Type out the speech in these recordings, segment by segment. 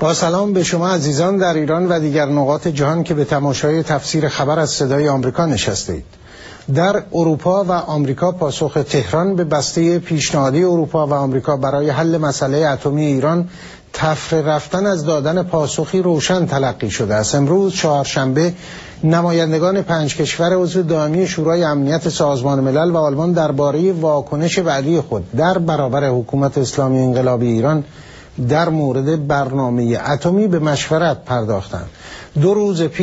با سلام به شما عزیزان در ایران و دیگر نقاط جهان که به تماشای تفسیر خبر از صدای آمریکا نشسته اید. در اروپا و آمریکا پاسخ تهران به بسته پیشنهادی اروپا و آمریکا برای حل مسئله اتمی ایران تفره رفتن از دادن پاسخی روشن تلقی شده است. امروز چهارشنبه نمایندگان 5 کشور عضو دائمی شورای امنیت سازمان ملل و آلمان درباره واکنش بعدی خود در برابر حکومت اسلامی انقلابی ایران در مورد برنامه اتمی به مشورت پرداختند. دو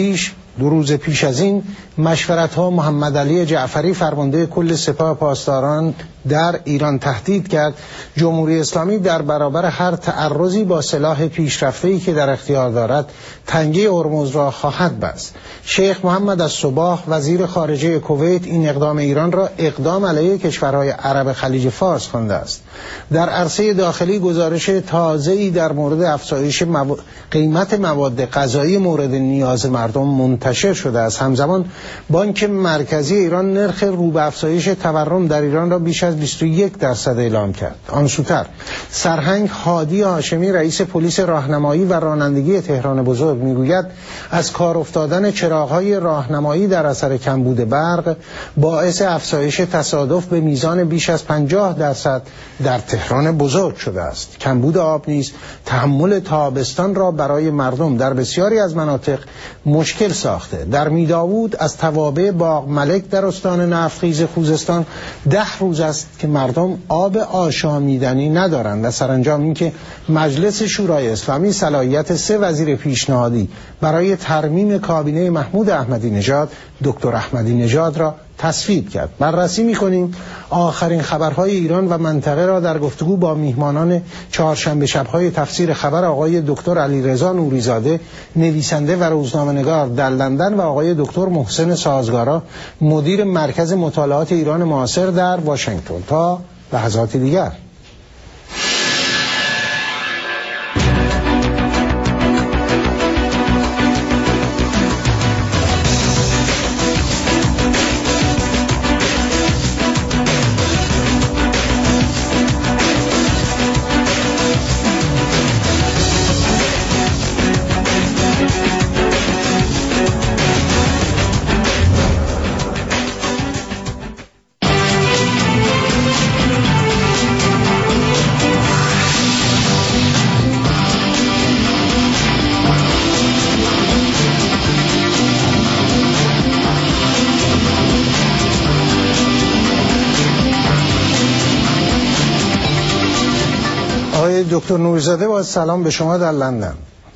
روز پیش از این مشورت ها محمد علی جعفری فرمانده کل سپاه پاسداران در ایران تهدید کرد جمهوری اسلامی در برابر هر تعرضی با سلاح پیشرفته‌ای که در اختیار دارد تنگه هرمز را خواهد بست. شیخ محمد الصباح وزیر خارجه کویت این اقدام ایران را اقدام علیه کشورهای عرب خلیج فارس خوانده است. در عرصه داخلی گزارش تازه‌ای در مورد افزایش قیمت مواد غذایی مورد نیاز مردم منتشر شده است. همزمان بانک مرکزی ایران نرخ رو به افزایش تورم در ایران را بیش از 21% اعلام کرد. آن سوتر سرهنگ هادی هاشمی رئیس پلیس راهنمایی و رانندگی تهران بزرگ میگوید از کار افتادن چراغ‌های راهنمایی در اثر کمبود برق باعث افزایش تصادف به میزان بیش از 50% در تهران بزرگ شده است. کمبود آب نیز تحمل تابستان را برای مردم در بسیاری از مناطق مشکل ساخته. در میداوود از توابع باغ ملک در استان نفتخیز خوزستان 10 روز است که مردم آب آشامیدنی ندارند و سرانجام اینکه مجلس شورای اسلامی صلاحیت 3 وزیر پیشنهادی برای ترمیم کابینه محمود احمدی نژاد دکتر احمدی نژاد را تصویب کرد. بررسی می‌کنیم آخرین خبرهای ایران و منطقه را در گفتگو با میهمانان چهارشنبه شب‌های تفسیر خبر آقای دکتر علیرضا نوری‌زاده نویسنده و روزنامه‌نگار در لندن و آقای دکتر محسن سازگارا مدیر مرکز مطالعات ایران معاصر در واشنگتن. تا لحظات دیگر. دکتر نوری‌زاده با سلام به شما در لندن.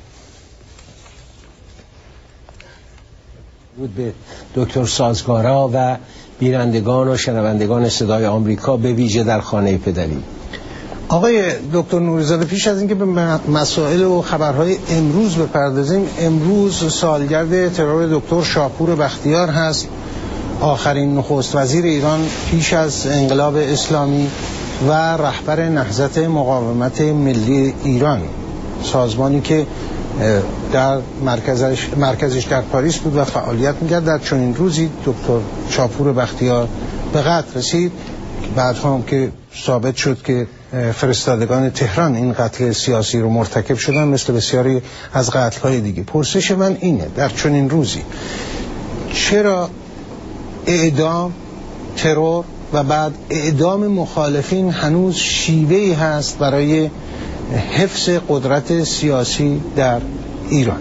درود به دکتر سازگارا و بینندگان و شنوندگان صدای آمریکا به ویژه در خانه پدری. آقای دکتر نوری‌زاده پیش از اینکه به مسائل و خبرهای امروز بپردازیم، امروز سالگرد ترور دکتر شاپور بختیار هست، آخرین نخست وزیر ایران پیش از انقلاب اسلامی و رهبر نهضت مقاومت ملی ایران، سازمانی که در مرکزش در پاریس بود و فعالیت می‌کرد. در چنین روزی دکتر شاپور بختیار به قتل رسید. بعد هم که ثابت شد که فرستادگان تهران این قتل سیاسی رو مرتکب شدن مثل بسیاری از قتل‌های دیگه. پرسش من اینه، در چنین روزی چرا اعدام، ترور و بعد اعدام مخالفین هنوز شیوهی هست برای حفظ قدرت سیاسی در ایران؟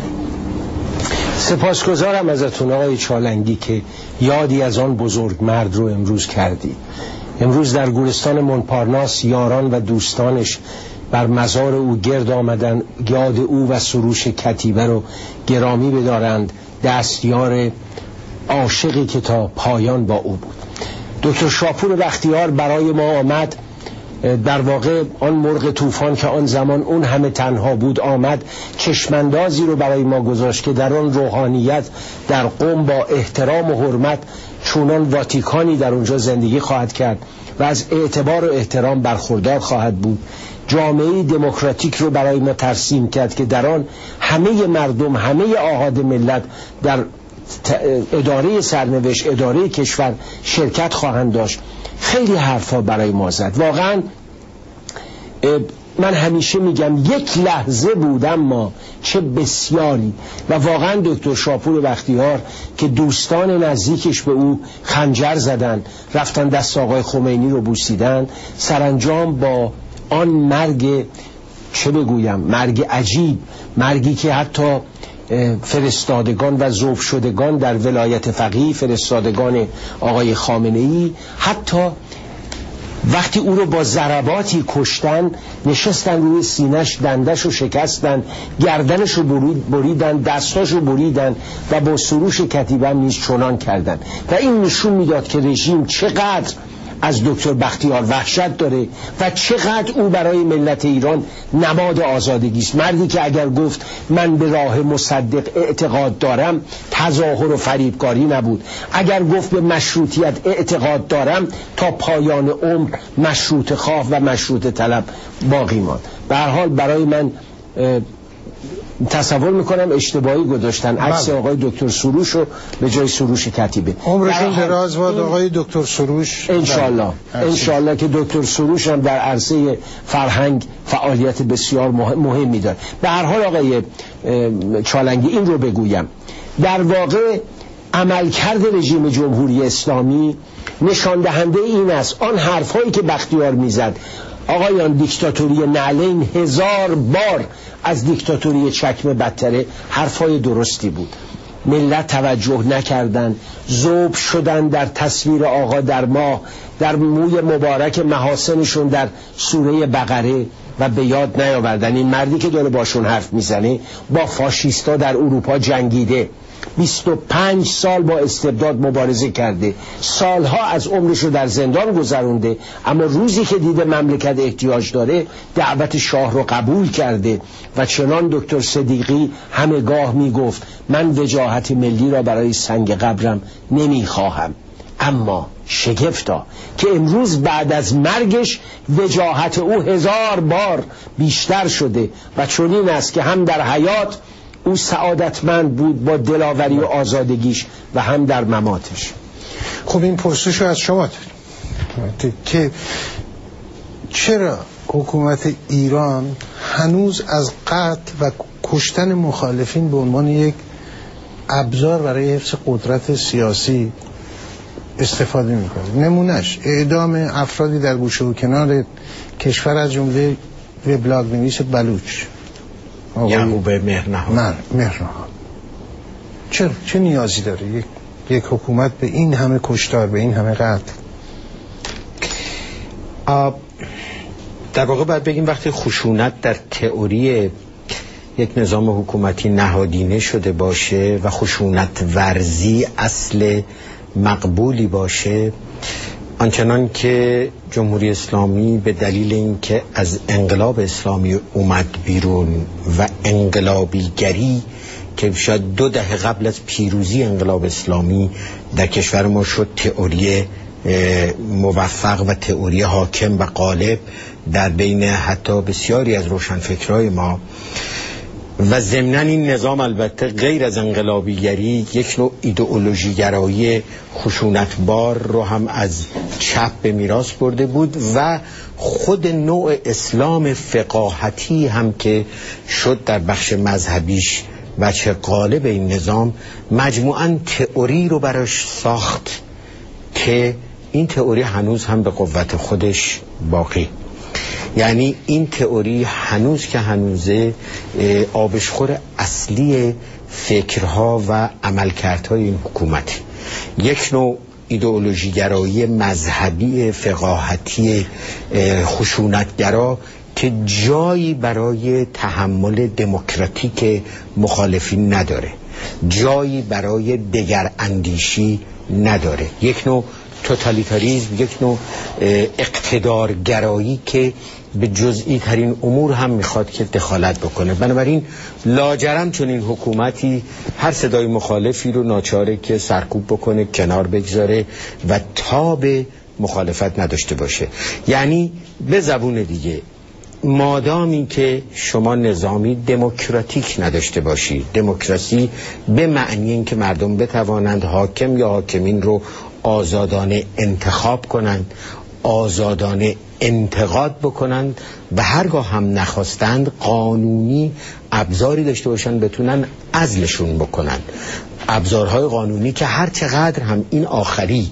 سپاسگزارم ازتون آقای چالنگی که یادی از آن بزرگ مرد رو امروز کردی. امروز در گورستان مونپارناس یاران و دوستانش بر مزار او گرد آمدن، یاد او و سروش کتیبه رو گرامی بدارند، دستیار عاشقی که تا پایان با او بود. دکتر شاپور بختیار برای ما آمد، در واقع آن مرغ طوفان که آن زمان اون همه تنها بود آمد، چشماندازی رو برای ما گذاشت که در آن روحانیت در قم با احترام و حرمت چونان واتیکانی در اونجا زندگی خواهد کرد و از اعتبار و احترام برخوردار خواهد بود. جامعه دموکراتیک رو برای ما ترسیم کرد که در آن همه مردم، همه آحاد ملت در اداره سرنوشت، اداره کشور شرکت خواهند داشت. خیلی حرفا برای ما زد. واقعا من همیشه میگم یک لحظه بود اما چه بسیاری. و واقعا دکتر شاپور بختیار که دوستان نزدیکش به او خنجر زدن، رفتن دست آقای خمینی رو بوسیدن، سرانجام با آن مرگ، چه بگویم، مرگ عجیب، مرگی که حتی فرستادگان و ذوب شدگان در ولایت فقیه، فرستادگان آقای خامنه‌ای، حتی وقتی او رو با ضرباتی کشتن، نشستن روی سینش، دندش رو شکستن، گردنش رو بریدن، دستاش رو بریدن و با سروش کتیبه نیز چنان کردن. و این نشون میداد که رژیم چقدر از دکتر بختیار وحشت داره و چقدر او برای ملت ایران نماد آزادگی است. مردی که اگر گفت من به راه مصدق اعتقاد دارم، تظاهر و فریبکاری نبود. اگر گفت به مشروطیت اعتقاد دارم، تا پایان عمر مشروط خواه و مشروط طلب باقی ماند. به هر حال برای من تصور میکنم اشتباهی گذاشتن عکس آقای دکتر سروش رو به جای سروش کتیبه. عمرشون دراز باد آقای دکتر سروش. انشالله که دکتر سروش هم در عرصه فرهنگ فعالیت بسیار مهمی داره. به هر حال آقای چالنگی این رو بگویم، در واقع عملکرد رژیم جمهوری اسلامی نشان دهنده این است. آن حرفایی که بختیار میزد، آقایان دیکتاتوری نعلین 1000 بار از دیکتاتوری چکمه بدتره، حرفای درستی بود. ملت توجه نکردن، ذوب شدن در تصویر آقا در ماه، در موی مبارک محاسنشون در سوره بقره و به یاد نیاوردن این مردی که داره باشون حرف میزنه با فاشیستا در اروپا جنگیده، 25 سال با استبداد مبارزه کرده، سالها از عمرش رو در زندان گذرونده، اما روزی که دیده مملکت احتیاج داره دعوت شاه رو قبول کرده و چنان دکتر صدیقی همه گاه میگفت من وجاهت ملی را برای سنگ قبرم نمیخواهم. اما شگفتا که امروز بعد از مرگش وجاهت او 1000 بار بیشتر شده و چنین است که هم در حیات او سعادتمند بود با دلاوری و آزادگیش و هم در مماتش. خب این پرسشو از شما داریم که چرا حکومت ایران هنوز از قتل و کشتن مخالفین به عنوان یک ابزار برای حفظ قدرت سیاسی استفاده میکنه؟ نمونهش اعدام افرادی در گوشه و کنار کشور از جمله وبلاگ نویس بلوچ یعقوب مهرنهاد. چه نیازی داره یک حکومت به این همه کشتار، به این همه قتل؟ در واقع باید بگیم وقتی خشونت در تئوری یک نظام حکومتی نهادینه شده باشه و خشونت ورزی اصل مقبولی باشه، آنچنان که جمهوری اسلامی به دلیل اینکه از انقلاب اسلامی اومد بیرون و انقلابیگری که شاید 2 دهه قبل از پیروزی انقلاب اسلامی در کشور ما شد تئوری موفق و تئوری حاکم و غالب در بین حتی بسیاری از روشنفکرای ما، و ضمناً این نظام البته غیر از انقلابیگری یک نوع ایدئولوژی گرایی خشونتبار رو هم از چپ به میراث برده بود و خود نوع اسلام فقاهتی هم که شد در بخش مذهبیش بچه غالب این نظام، مجموعاً تئوری رو براش ساخت که این تئوری هنوز هم به قوت خودش باقی. یعنی این تئوری هنوز که هنوزه آبشخور اصلی فکرها و عملکردهای این حکومت، یک نوع ایدئولوژی گرایی مذهبی فقاهتی خشونتگرا که جایی برای تحمل دموکراتیک مخالفین نداره، جایی برای دگر اندیشی نداره، یک نوع توتالیتاریسم، یک نوع اقتدارگرایی که به جزئی ترین امور هم میخواد که دخالت بکنه. بنابراین لاجرم چون این حکومتی هر صدای مخالفی رو ناچاره که سرکوب بکنه، کنار بگذاره و تاب مخالفت نداشته باشه. یعنی به زبون دیگه مادامی که شما نظامی دموکراتیک نداشته باشی، دموکراسی به معنی این که مردم بتوانند حاکم یا حاکمین رو آزادانه انتخاب کنند، آزادانه انتقاد بکنند و هرگاه هم نخواستند قانونی ابزاری داشته باشند بتونن عزلشون بکنند. ابزارهای قانونی که هر چقدر هم این آخری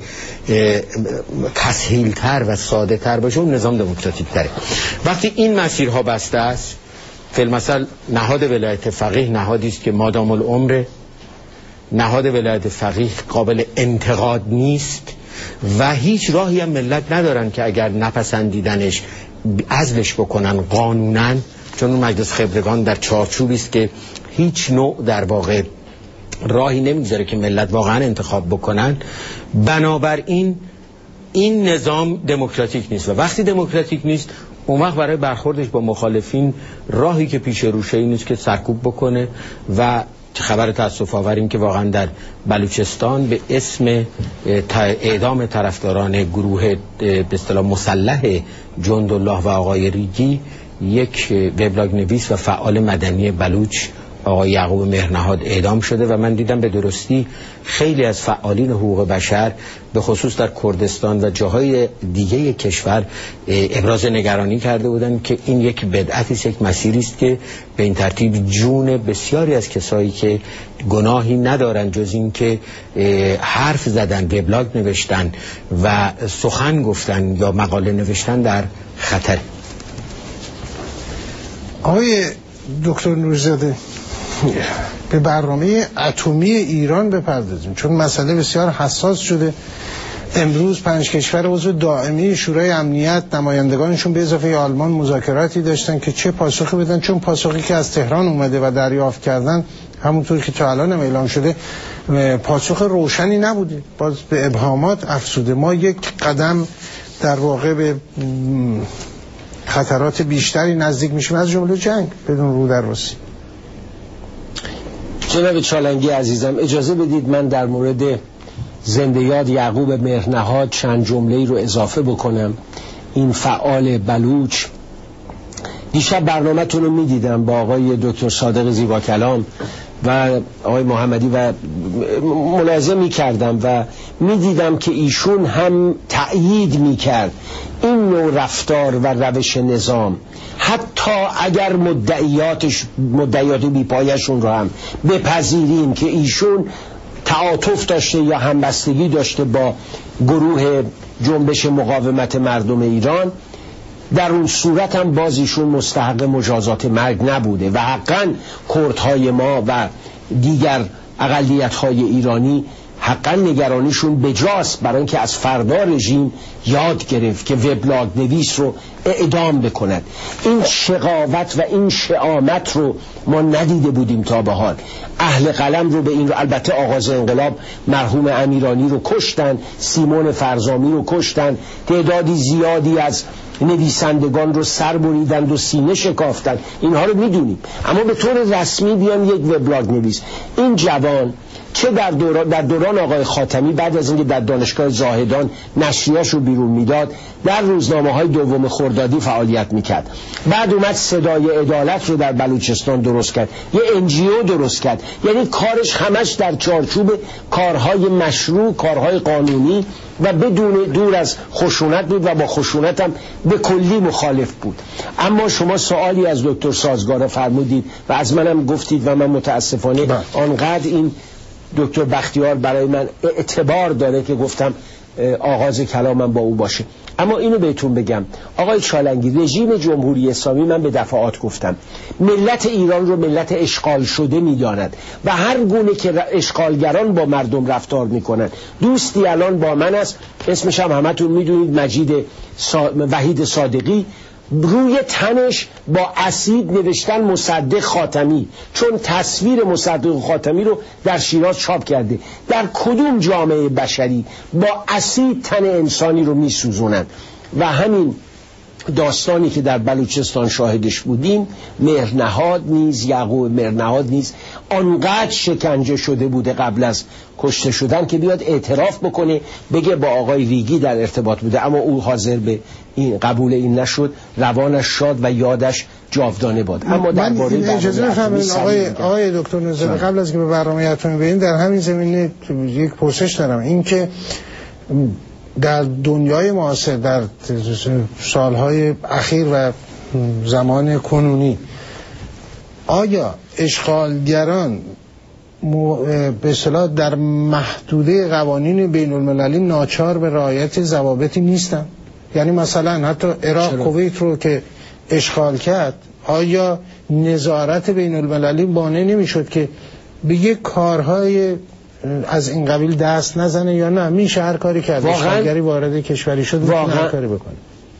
تسهیل تر و ساده تر باشه اون نظام دموکراتیک تره. وقتی این مسیرها بسته است، فی‌المثل نهاد ولایت فقیه نهادی است که مادام العمر، نهاد ولایت فقیه قابل انتقاد نیست و هیچ راهی هم ملت ندارن که اگر نپسندیدنش عزلش بکنن قانونا، چون اون مجلس خبرگان در چارچوبی است که هیچ نوع در واقع راهی نمیگذاره که ملت واقعا انتخاب بکنن. بنابراین این نظام دموکراتیک نیست و وقتی دموکراتیک نیست اون وقت برای برخوردش با مخالفین راهی که پیش روشه این نیست که سرکوب بکنه و خبر تأسف آور این که واقعا در بلوچستان به اسم اعدام طرفداران گروه به اصطلاح مسلح جندالله و آقای ریگی یک وبلاگ نویس و فعال مدنی بلوچ آقای یعقوب مهرنهاد اعدام شده و من دیدم به درستی خیلی از فعالین حقوق بشر به خصوص در کردستان و جاهای دیگه کشور ابراز نگرانی کرده بودن که این یک بدعتی است، یک مسیری است که به این ترتیب جون بسیاری از کسایی که گناهی ندارن جز این که حرف زدن، وبلاگ نوشتن و سخن گفتن یا مقاله نوشتن در خطر. آقای دکتر نوری‌زاده، به برنامه اتمی ایران بپردازیم چون مسئله بسیار حساس شده. امروز 5 کشور عضو دائمی شورای امنیت نمایندگانشون به اضافه آلمان مذاکراتی داشتن که چه پاسخی بدن، چون پاسخی که از تهران اومده و دریافت کردن همونطور که تا الان اعلام شده پاسخ روشنی نبوده، باز به ابهامات افزوده. ما یک قدم در واقع به خطرات بیشتری نزدیک میشیم، از جمله جنگ بدون رودرواسی. جناب چالنگی عزیزم، اجازه بدید من در مورد زنده یاد یعقوب مهرنهاد چند جمله‌ای رو اضافه بکنم. این فعال بلوچ، دیشب برنامه‌تون رو می‌دیدم با آقای دکتر صادق زیبا کلام و آقای محمدی و ملاحظه می‌کردم و می‌دیدم که ایشون هم تأیید می‌کرد این نوع رفتار و روش نظام، حتی اگر مدعیات بیپایشون رو هم بپذیریم که ایشون تعاطف داشته یا همبستگی داشته با گروه جنبش مقاومت مردم ایران، در اون صورت هم باز ایشون مستحق مجازات مرگ نبوده و حقا کردهای ما و دیگر اقلیت‌های ایرانی حقا نگرانیشون بجاست، برای اینکه از فردا رژیم یاد گرفت که وبلاگ نویس رو اعدام بکند. این شقاوت و این شهامت رو ما ندیده بودیم تا به حال. اهل قلم رو به این رو، البته آغاز انقلاب مرحوم امیرانی رو کشتن، سیمون فرزامی رو کشتن، تعدادی زیادی از نویسندگان رو سر بریدند و سینه شکافتند، اینها رو میدونیم. اما به طور رسمی بیان یک وبلاگ نویس، این جوان چه در دوران آقای خاتمی بعد از اینکه در دانشگاه زاهدان نشریه‌اش رو بیرون میداد، در روزنامه‌های دوم خردادی فعالیت میکرد، بعد اومد صدای عدالت رو در بلوچستان درست کرد، یه NGO درست کرد، یعنی کارش همش در چارچوب کارهای مشروع، کارهای قانونی و بدون دور از خشونت بود و با خشونت هم به کلی مخالف بود. اما شما سوالی از دکتر سازگار فرمودید و از منم گفتید و من متاسفانه آنقدر این دکتر بختیار برای من اعتبار داره که گفتم آغاز کلامم با او باشه. اما اینو بهتون بگم آقای چالنگی، رژیم جمهوری اسلامی، من به دفعات گفتم، ملت ایران رو ملت اشغال شده میداند و هر گونه که اشغالگران با مردم رفتار میکنن. دوستی الان با من است، اسمش هم همتون میدونید، مجید وحید صادقی، روی تنش با اسید نوشتن مصدق خاتمی، چون تصویر مصدق خاتمی رو در شیراز چاپ کرده. در کدوم جامعه بشری با اسید تن انسانی رو میسوزونن؟ و همین داستانی که در بلوچستان شاهدش بودیم، مهرنهاد نیز، یعقوب مهرنهاد نیز آنقدر شکنجه شده بوده قبل از کشته شدن که بیاد اعتراف بکنه، بگه با آقای ریگی در ارتباط بوده، اما او حاضر به این قبول این نشد. روانش شاد و یادش جاودانه باد. اما درباره اجازه بفرمایید آقای دکتر نوری‌زاده، قبل از که به برنامه اتمی بریم، در همین زمینه یک پرسش دارم. این که در دنیای معاصر در سالهای اخیر و زمان کنونی آیا اشغالگران به اصطلاح در محدوده قوانین بین المللی ناچار به رعایت ضوابطی نیستن؟ یعنی مثلا حتی عراق کویت رو که اشغال کرد، آیا نظارت بین المللی مانع نمیشد که به یک کارهای از این قبیل دست نزنه یا نه میشه هر کاری کرد؟ اشغالگری وارد کشوری شد میتونه هر کاری بکنه.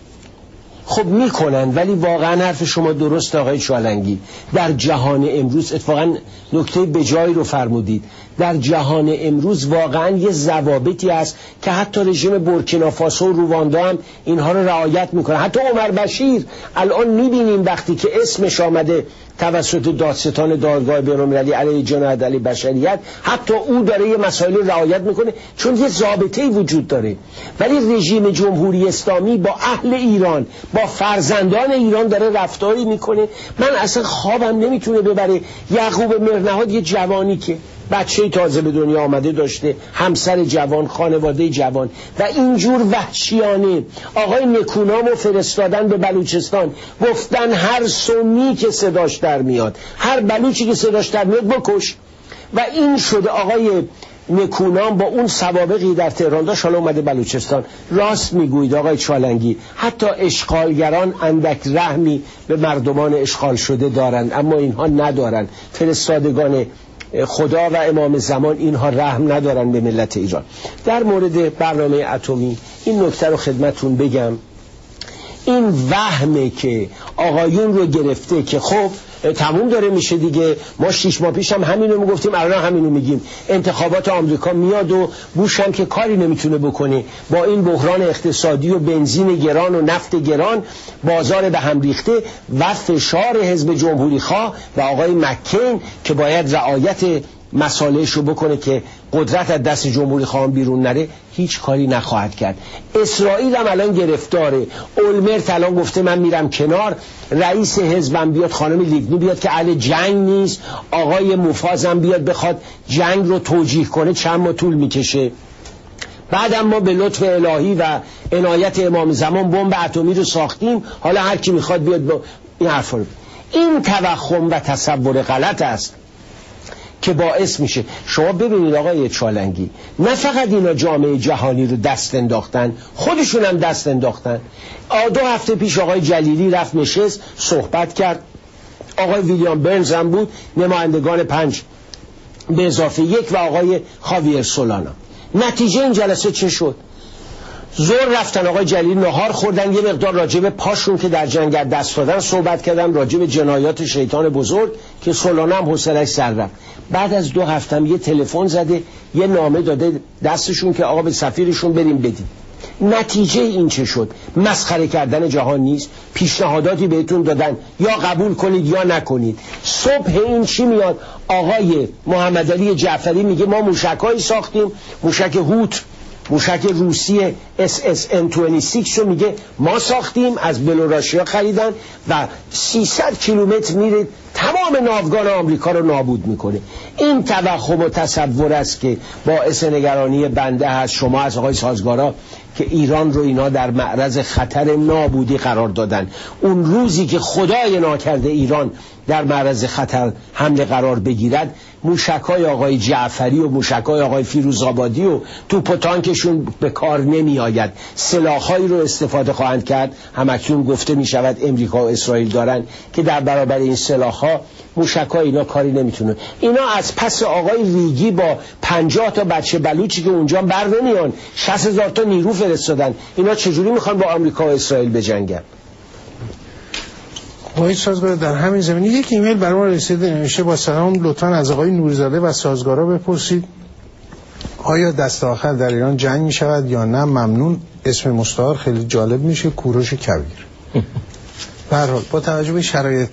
خب میکنن، ولی واقعا حرف شما درست آقای چالنگی. در جهان امروز اتفاقا نکته بجایی رو فرمودید. در جهان امروز واقعا یه ضوابطی هست که حتی رژیم بورکینافاسو و رواندا هم اینها رو رعایت میکنه. حتی عمر بشیر الان میبینیم وقتی که اسمش آمده توسط دادستان دادگاه بین‌المللی علیه جنایت علیه بشریت، حتی او داره یه مسائل رعایت میکنه چون یه ضابطه‌ای وجود داره. ولی رژیم جمهوری اسلامی با اهل ایران، با فرزندان ایران داره رفتاری میکنه. من اصلا خوابم نمیتونه ببره. یعقوب مرنهاد یه جوانی که بچه تازه به دنیا آمده داشته، همسر جوان، خانواده جوان، و اینجور وحشیانه آقای نکونامو فرستادن به بلوچستان، گفتن هر سنی که صداش در میاد، هر بلوچی که صداش در میاد بکش. و این شده آقای نکونام با اون سوابقی در تهران داشت، حالا اومده بلوچستان. راست میگوید آقای چالنگی، حتی اشغالگران اندک رحمی به مردمان اشغال شده دارند، اما اینها ندارند. فرستادگان خدا و امام زمان اینها رحم ندارن به ملت ایران. در مورد برنامه اتمی این نکته رو خدمتون بگم. این وهمه که آقایون رو گرفته که خب تموم داره میشه دیگه، ما 6 ماه پیش هم همینو میگفتیم، الان همینو میگیم، انتخابات آمریکا میاد و بوش هم که کاری نمیتونه بکنه با این بحران اقتصادی و بنزین گران و نفت گران، بازار به هم ریخته و فشار حزب جمهوری خواه و آقای مکین که باید رعایت مسائلش رو بکنه که قدرت از دست جمهوری خواهان بیرون نره، هیچ کاری نخواهد کرد. اسرائیل هم الان گرفتاره. اولمرت الان گفته من میرم کنار، رئیس حزبم بیاد، خانم لیبنی بیاد که اهل جنگ نیست، آقای موفاز هم بیاد بخواد جنگ رو توجیه کنه، چند ماه طول میکشه. بعد ما به لطف الهی و عنایت امام زمان بمب اتمی رو ساختیم، حالا هر کی میخواد بیاد با این حرفا رو. این توهم و تصور غلط است که باعث میشه. شما ببینید آقای چالنگی، نه فقط اینا جامعه جهانی رو دست انداختن، خودشون هم دست انداختن. 2 هفته پیش آقای جلیلی رفت نشست صحبت کرد، آقای ویلیام برنز هم بود، نمایندگان 5 به اضافه 1 و آقای خاویر سولانا. نتیجه این جلسه چه شد؟ زور رفتن آقای جلیلی نهار خوردن، یه مقدار راجب پاشون که در جنگ دست دادن صحبت کردن، راجب جنایات شیطان بزرگ که سولانا هم حوصله‌اش سر رفت. بعد از 2 هفته یه تلفن زده، یه نامه داده دستشون که آقا به سفیرشون بریم بدیم. نتیجه این چه شد؟ مسخره کردن جهان نیست؟ پیشنهاداتی بهتون دادن یا قبول کنید یا نکنید. صبح این چی میاد؟ آقای محمد علی جعفری میگه ما موشکایی ساختیم، موشک هوت، موشک روسی SSN-26 رو میگه ما ساختیم، از بلوراشیا خریدن و 300 کیلومتر میره تمام ناوگان آمریکا رو نابود میکنه. این توهم و تصور است که باعث نگرانی بنده هست. شما از آقای سازگارا که ایران رو اینا در معرض خطر نابودی قرار دادن، اون روزی که خدای ناکرده ایران در معرض خطر حمله قرار بگیرد، موشکای آقای جعفری و موشکای آقای فیروزآبادی و توپ و تانکشون به کار نمی آید. سلاح‌هایی رو استفاده خواهند کرد. همکنون گفته می شود امریکا و اسرائیل دارن که در برابر این سلاح‌ها موشکای اینا کاری نمیتونه. اینا از پس آقای ریگی با 50 تا بچه بلوچی که اونجا بر نمیان، 60,000 تا نیرو فرستادن. اینا چجوری میخوان با آمریکا و اسرائیل بجنگن؟ آقای سازگار در همین زمینه یک ایمیل برای ما رسیده، نوشته با سلام، لطفاً از آقای نوری‌زاده و سازگارا بپرسید آیا دست آخر در ایران جنگ می شود یا نه؟ ممنون. اسم مستعار خیلی جالب میشه، کوروش کبیر. به هر حال با توجه به شرایط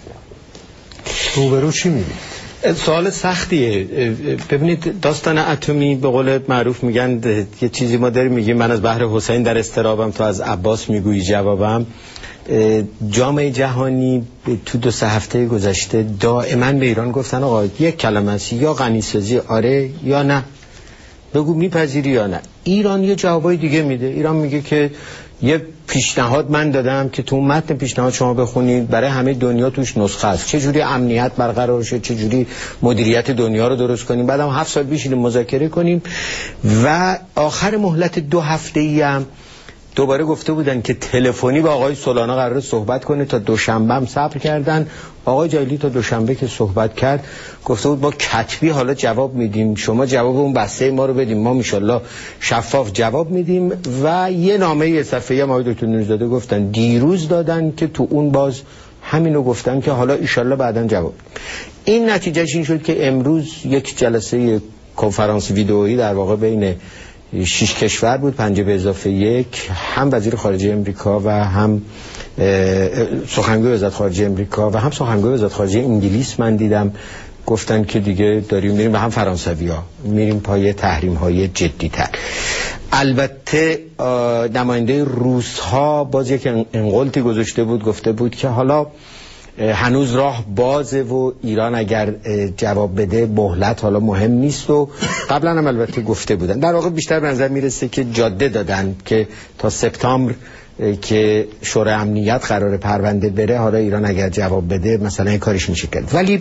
روبرو چی می‌بینید؟ سوال سختیه. ببینید داستان اتمی به قول معروف میگن یه چیزی ما داریم میگیم، من از بحر حسین در استرابم تو از عباس میگویی جوابم. جامعه جهانی تو 2-3 هفته گذشته دائما به ایران گفتن آقا یک کلمه است، یا غنیسازی آره یا نه. بگو میپذیری یا نه. ایران یه جوابای دیگه میده. ایران میگه که یه پیشنهاد من دادم که تو متن پیشنهاد شما بخونید، برای همه دنیا توش نسخه است، چه جوری امنیت برقرار شه، چه جوری مدیریت دنیا رو درست کنیم، بعدم 7 سال بشینیم مذاکره کنیم. و آخر مهلت 2 هفته‌ای هم دوباره گفته بودن که تلفنی با آقای سولانا قراره صحبت کنه. تا دوشنبه هم صبر کردن. آقای جلیلی تا دوشنبه که صحبت کرد گفته بود ما کتبی حالا جواب میدیم، شما جواب اون بسته ما رو بدیم، ما انشالله شفاف جواب میدیم. و یه نامه صفحه‌ای هم آقای دکتر نوری‌زاده گفتن دیروز دادن که تو اون باز همینو گفتن که حالا انشالله بعداً جواب. این نتیجهش این شد که امروز یک جلسه کنفرانس ویدئویی در واقع بین 6 کشور بود، 5+1، هم وزیر خارجه امریکا و هم سخنگوی وزارت خارجه امریکا و هم سخنگوی وزارت خارجه انگلیس من دیدم گفتن که دیگه داریم میریم و هم فرانسوی‌ها میریم پای تحریم‌های جدی‌تر. البته نماینده روس‌ها باز یک انقلتی گذاشته بود، گفته بود که حالا هنوز راه بازه و ایران اگر جواب بده مهلت حالا مهم نیست. و قبلا هم البته گفته بودن، در واقع بیشتر به نظر میرسه که جاده دادن که تا سپتامبر که شورای امنیت قرار پرونده بره، حالا ایران اگر جواب بده مثلا این کارش میشه کرد. ولی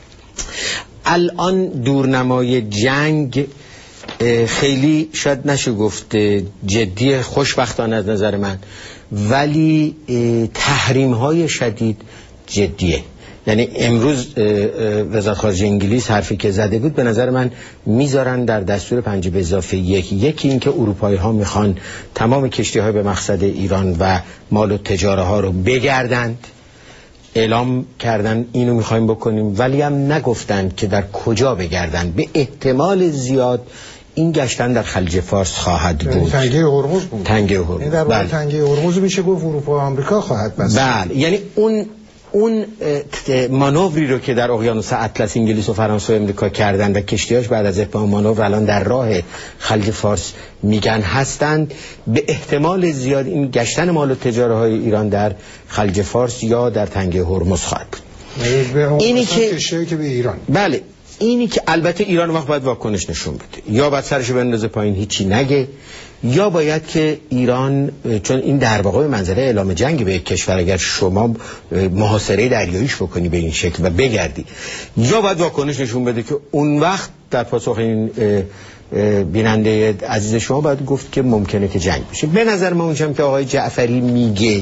الان دورنمای جنگ خیلی شاید نشه گفت جدی، خوشبختانه از نظر من، ولی تحریم‌های شدید جدیه. یعنی امروز وزارت خارجه انگلیس حرفی که زده بود به نظر من میذارن در دستور 5+1. یکی این که اروپایی ها میخوان تمام کشتی های به مقصد ایران و مال و تجاره ها رو بگردند، اعلام کردن اینو میخوایم بکنیم، ولی هم نگفتن که در کجا بگردن. به احتمال زیاد این گشتن در خلیج فارس خواهد بود. تنگه هرمز بود. تنگه هرمز. در واقع تنگه هرمز میشه گفت اروپا و آمریکا خواهد بست. بله، یعنی اون مانوری رو که در اقیانوس اطلس انگلیس و فرانسه و امریکا کردن و کشتیاش بعد از اتمام مانور الان در راه خلیج فارس میگن هستند، به احتمال زیاد این گشتن مال و تجاره های ایران در خلیج فارس یا در تنگه هرمز خواهد بود. اینی که به ایران، بله، اینی که البته ایران وقت باید واکنش نشون بده، یا باید سرشو بندازه پایین هیچی نگه، یا باید که ایران، چون این در واقع منظره اعلام جنگ به یک کشور، اگر شما محاصره دریاییش بکنی به این شکل و بگردی، یا باید واکنش نشون بده که اون وقت در پاسخ این بیننده عزیز شما باید گفت که ممکنه که جنگ بشه. به نظر من اونجام که آقای جعفری میگه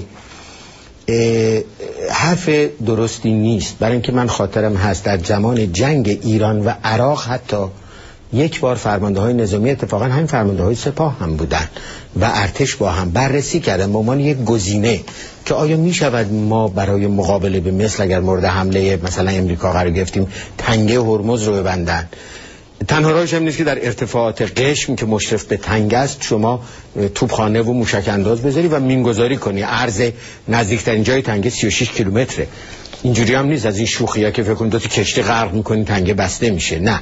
حرف درستی نیست، برای اینکه من خاطرم هست در زمان جنگ ایران و عراق حتی یک بار فرمانده های نظامی، اتفاقا همین فرمانده های سپاه هم بودن و ارتش با هم بررسی کردن به عنوان یک گزینه که آیا می شود ما برای مقابله به مثل اگر مورد حمله مثلا امریکا قرار گرفتیم تنگه هرمز رو ببندن. تنها راهش هم نیست که در ارتفاعات قشم که مشرف به تنگه است شما توپخانه و موشک انداز بذاری و مینگذاری کنی. عرض نزدیکترین جای تنگه 36 کیلومتره. اینجوری هم نیست از این شوخی‌ها که فکر کنید دو تا کشتی غرق می‌کنی تنگه بسته میشه، نه.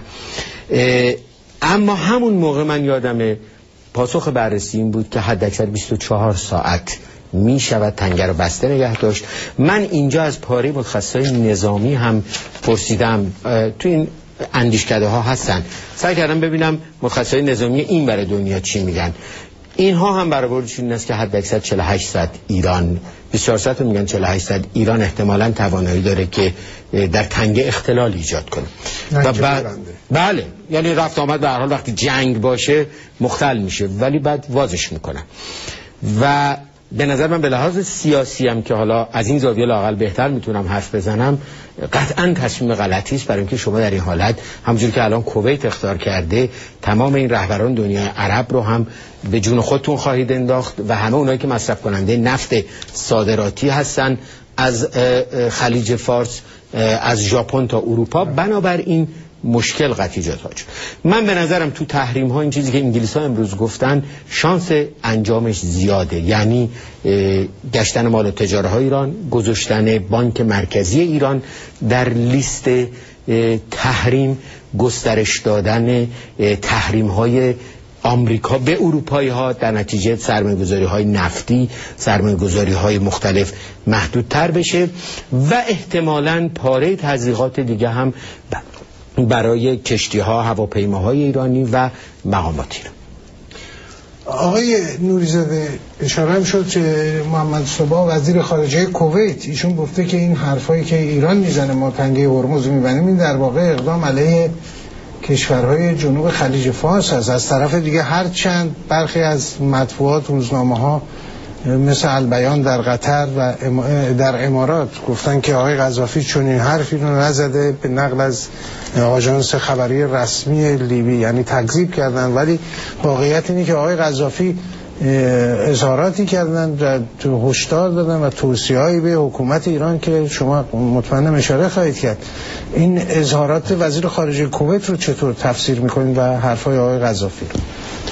اما همون موقع من یادمه پاسخ بررسی این بود که حداکثر 24 ساعت می شود تنگه رو بسته نگه داشت. من اینجا از پاره متخصصای نظامی هم پرسیدم، تو این اندیشکده ها هستن، سعی کردم ببینم متخصصای نظامی این برای دنیا چی میگن. اینها هم برآوردشون این است که حداکثر 48 ساعت ایران، 24 ساعت میگن 48 ساعت ایران احتمالاً توانایی داره که در تنگه اختلال ایجاد کنه. و بله، یعنی رفت آمد به هر حال وقتی جنگ باشه مختل میشه، ولی بعد وازش میکنن. و به نظر من به لحاظ سیاسی هم که حالا از این زاویه لااقل بهتر میتونم حرف بزنم، قطعا تصمیم غلطی است، برای اینکه شما در این حالت همونجوری که الان کویت اخطار کرده تمام این رهبران دنیای عرب رو هم به جون خودتون خواهید انداخت و همه اونایی که مصرف کننده نفت صادراتی هستن از خلیج فارس، از ژاپن تا اروپا، بنابراین مشکل قطعی ایجاد خواهد شد. من به نظرم تو تحریم ها این چیزی که انگلیس ها امروز گفتن شانس انجامش زیاده، یعنی گشتن مال و تجاره های ایران، گذاشتن بانک مرکزی ایران در لیست تحریم، گسترش دادن تحریم های آمریکا به اروپایی ها، در نتیجه سرمایه‌گذاری های نفتی، سرمایه‌گذاری های مختلف محدودتر بشه و احتمالاً پاره تزریقات دیگه هم برای کشتی‌ها، هواپیماهای ایرانی و مقامات ایران. آقای نوری‌زاده اشاره هم شد که محمد صبح وزیر خارجه کویت ایشون گفته که این حرفایی که ایران میزنه ما تنگه هرمز میبنیم این در واقع اقدام علیه کشورهای جنوب خلیج فارس است. از طرف دیگه هر چند برخی از مطبوعات روزنامه‌ها مثل البیان در قطر و در امارات گفتن که آقای قذافی چون این حرفی رو نزده، به نقل از آژانس خبری رسمی لیبی، یعنی تکذیب کردن. ولی واقعیت اینه که آقای قذافی اظهاراتی کردن، هشدار دادن و توصیه‌ای به حکومت ایران که شما مطمئنم اشاره خواهید کرد. این اظهارات وزیر خارجه کویت رو چطور تفسیر می‌کنید و حرفای آقای قذافی رو؟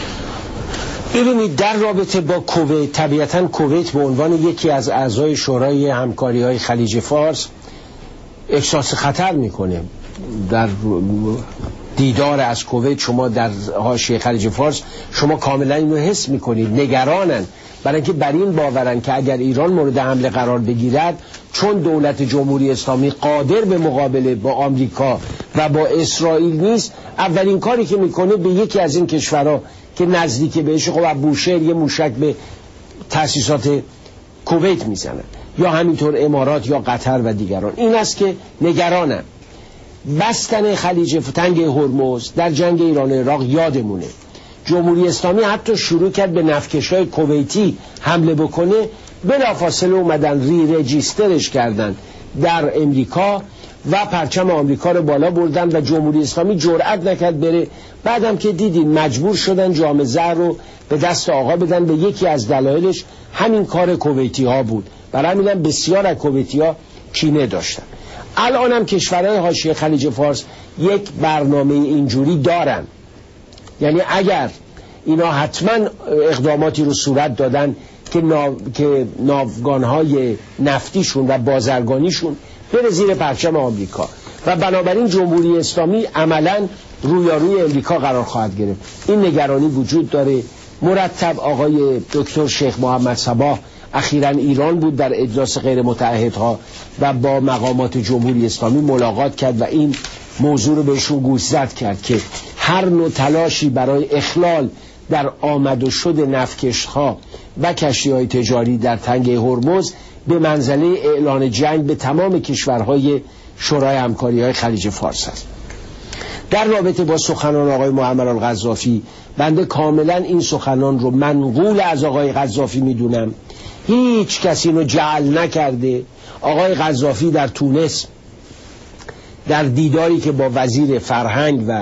ببینید، در رابطه با کویت، طبیعتاً کویت به عنوان یکی از اعضای شورای همکاری‌های خلیج فارس احساس خطر میکنه. در دیدار از کویت شما در حاشیه خلیج فارس شما کاملا اینو حس میکنید، نگرانن، برای اینکه بر این باورن که اگر ایران مورد حمله قرار بگیرد، چون دولت جمهوری اسلامی قادر به مقابله با آمریکا و با اسرائیل نیست، اولین کاری که میکنه به یکی از این کشورها که نزدیک بهش، خب بوشهر یه موشک به تأسیسات کویت میزنن، یا همینطور امارات یا قطر و دیگران. این است که نگرانن. بستن خلیج تنگ هرمز در جنگ ایران و عراق یادمونه، جمهوری اسلامی حتی شروع کرد به نفتکش‌های کویتی حمله بکنه، بلافاصله اومدن رجیسترش کردن در امریکا و پرچم آمریکا رو بالا بردن و جمهوری اسلامی جرئت نکرد بره. بعدم که دیدین مجبور شدن جام زر رو به دست آقا بدن، به یکی از دلایلش همین کار کویتی ها بود. برای همین بسیار از کویتی ها کینه داشتن. الان هم کشورهای حاشیه خلیج فارس یک برنامه اینجوری دارن، یعنی اگر اینا حتما اقداماتی رو صورت دادن که ناوگانهای نفتیشون و بازرگانیشون بره زیر پرچم آمریکا و بنابراین جمهوری اسلامی عملا رویاروی امریکا قرار خواهد گرفت. این نگرانی وجود داره. مرتب آقای دکتر شیخ محمد صباح اخیراً ایران بود در اجلاس غیر متعهدها و با مقامات جمهوری اسلامی ملاقات کرد و این موضوع رو بهشون گوشزد کرد که هر نوع تلاشی برای اخلال در آمد و شد نفتکش‌ها و کشتی‌های تجاری در تنگه هرمز به منزله اعلان جنگ به تمام کشورهای شورای همکاری‌های خلیج فارس است. در رابطه با سخنان آقای معمر القذافی، بنده کاملا این سخنان رو منقول از آقای قذافی میدونم. هیچ کسی رو جعل نکرده. آقای قذافی در تونس در دیداری که با وزیر فرهنگ و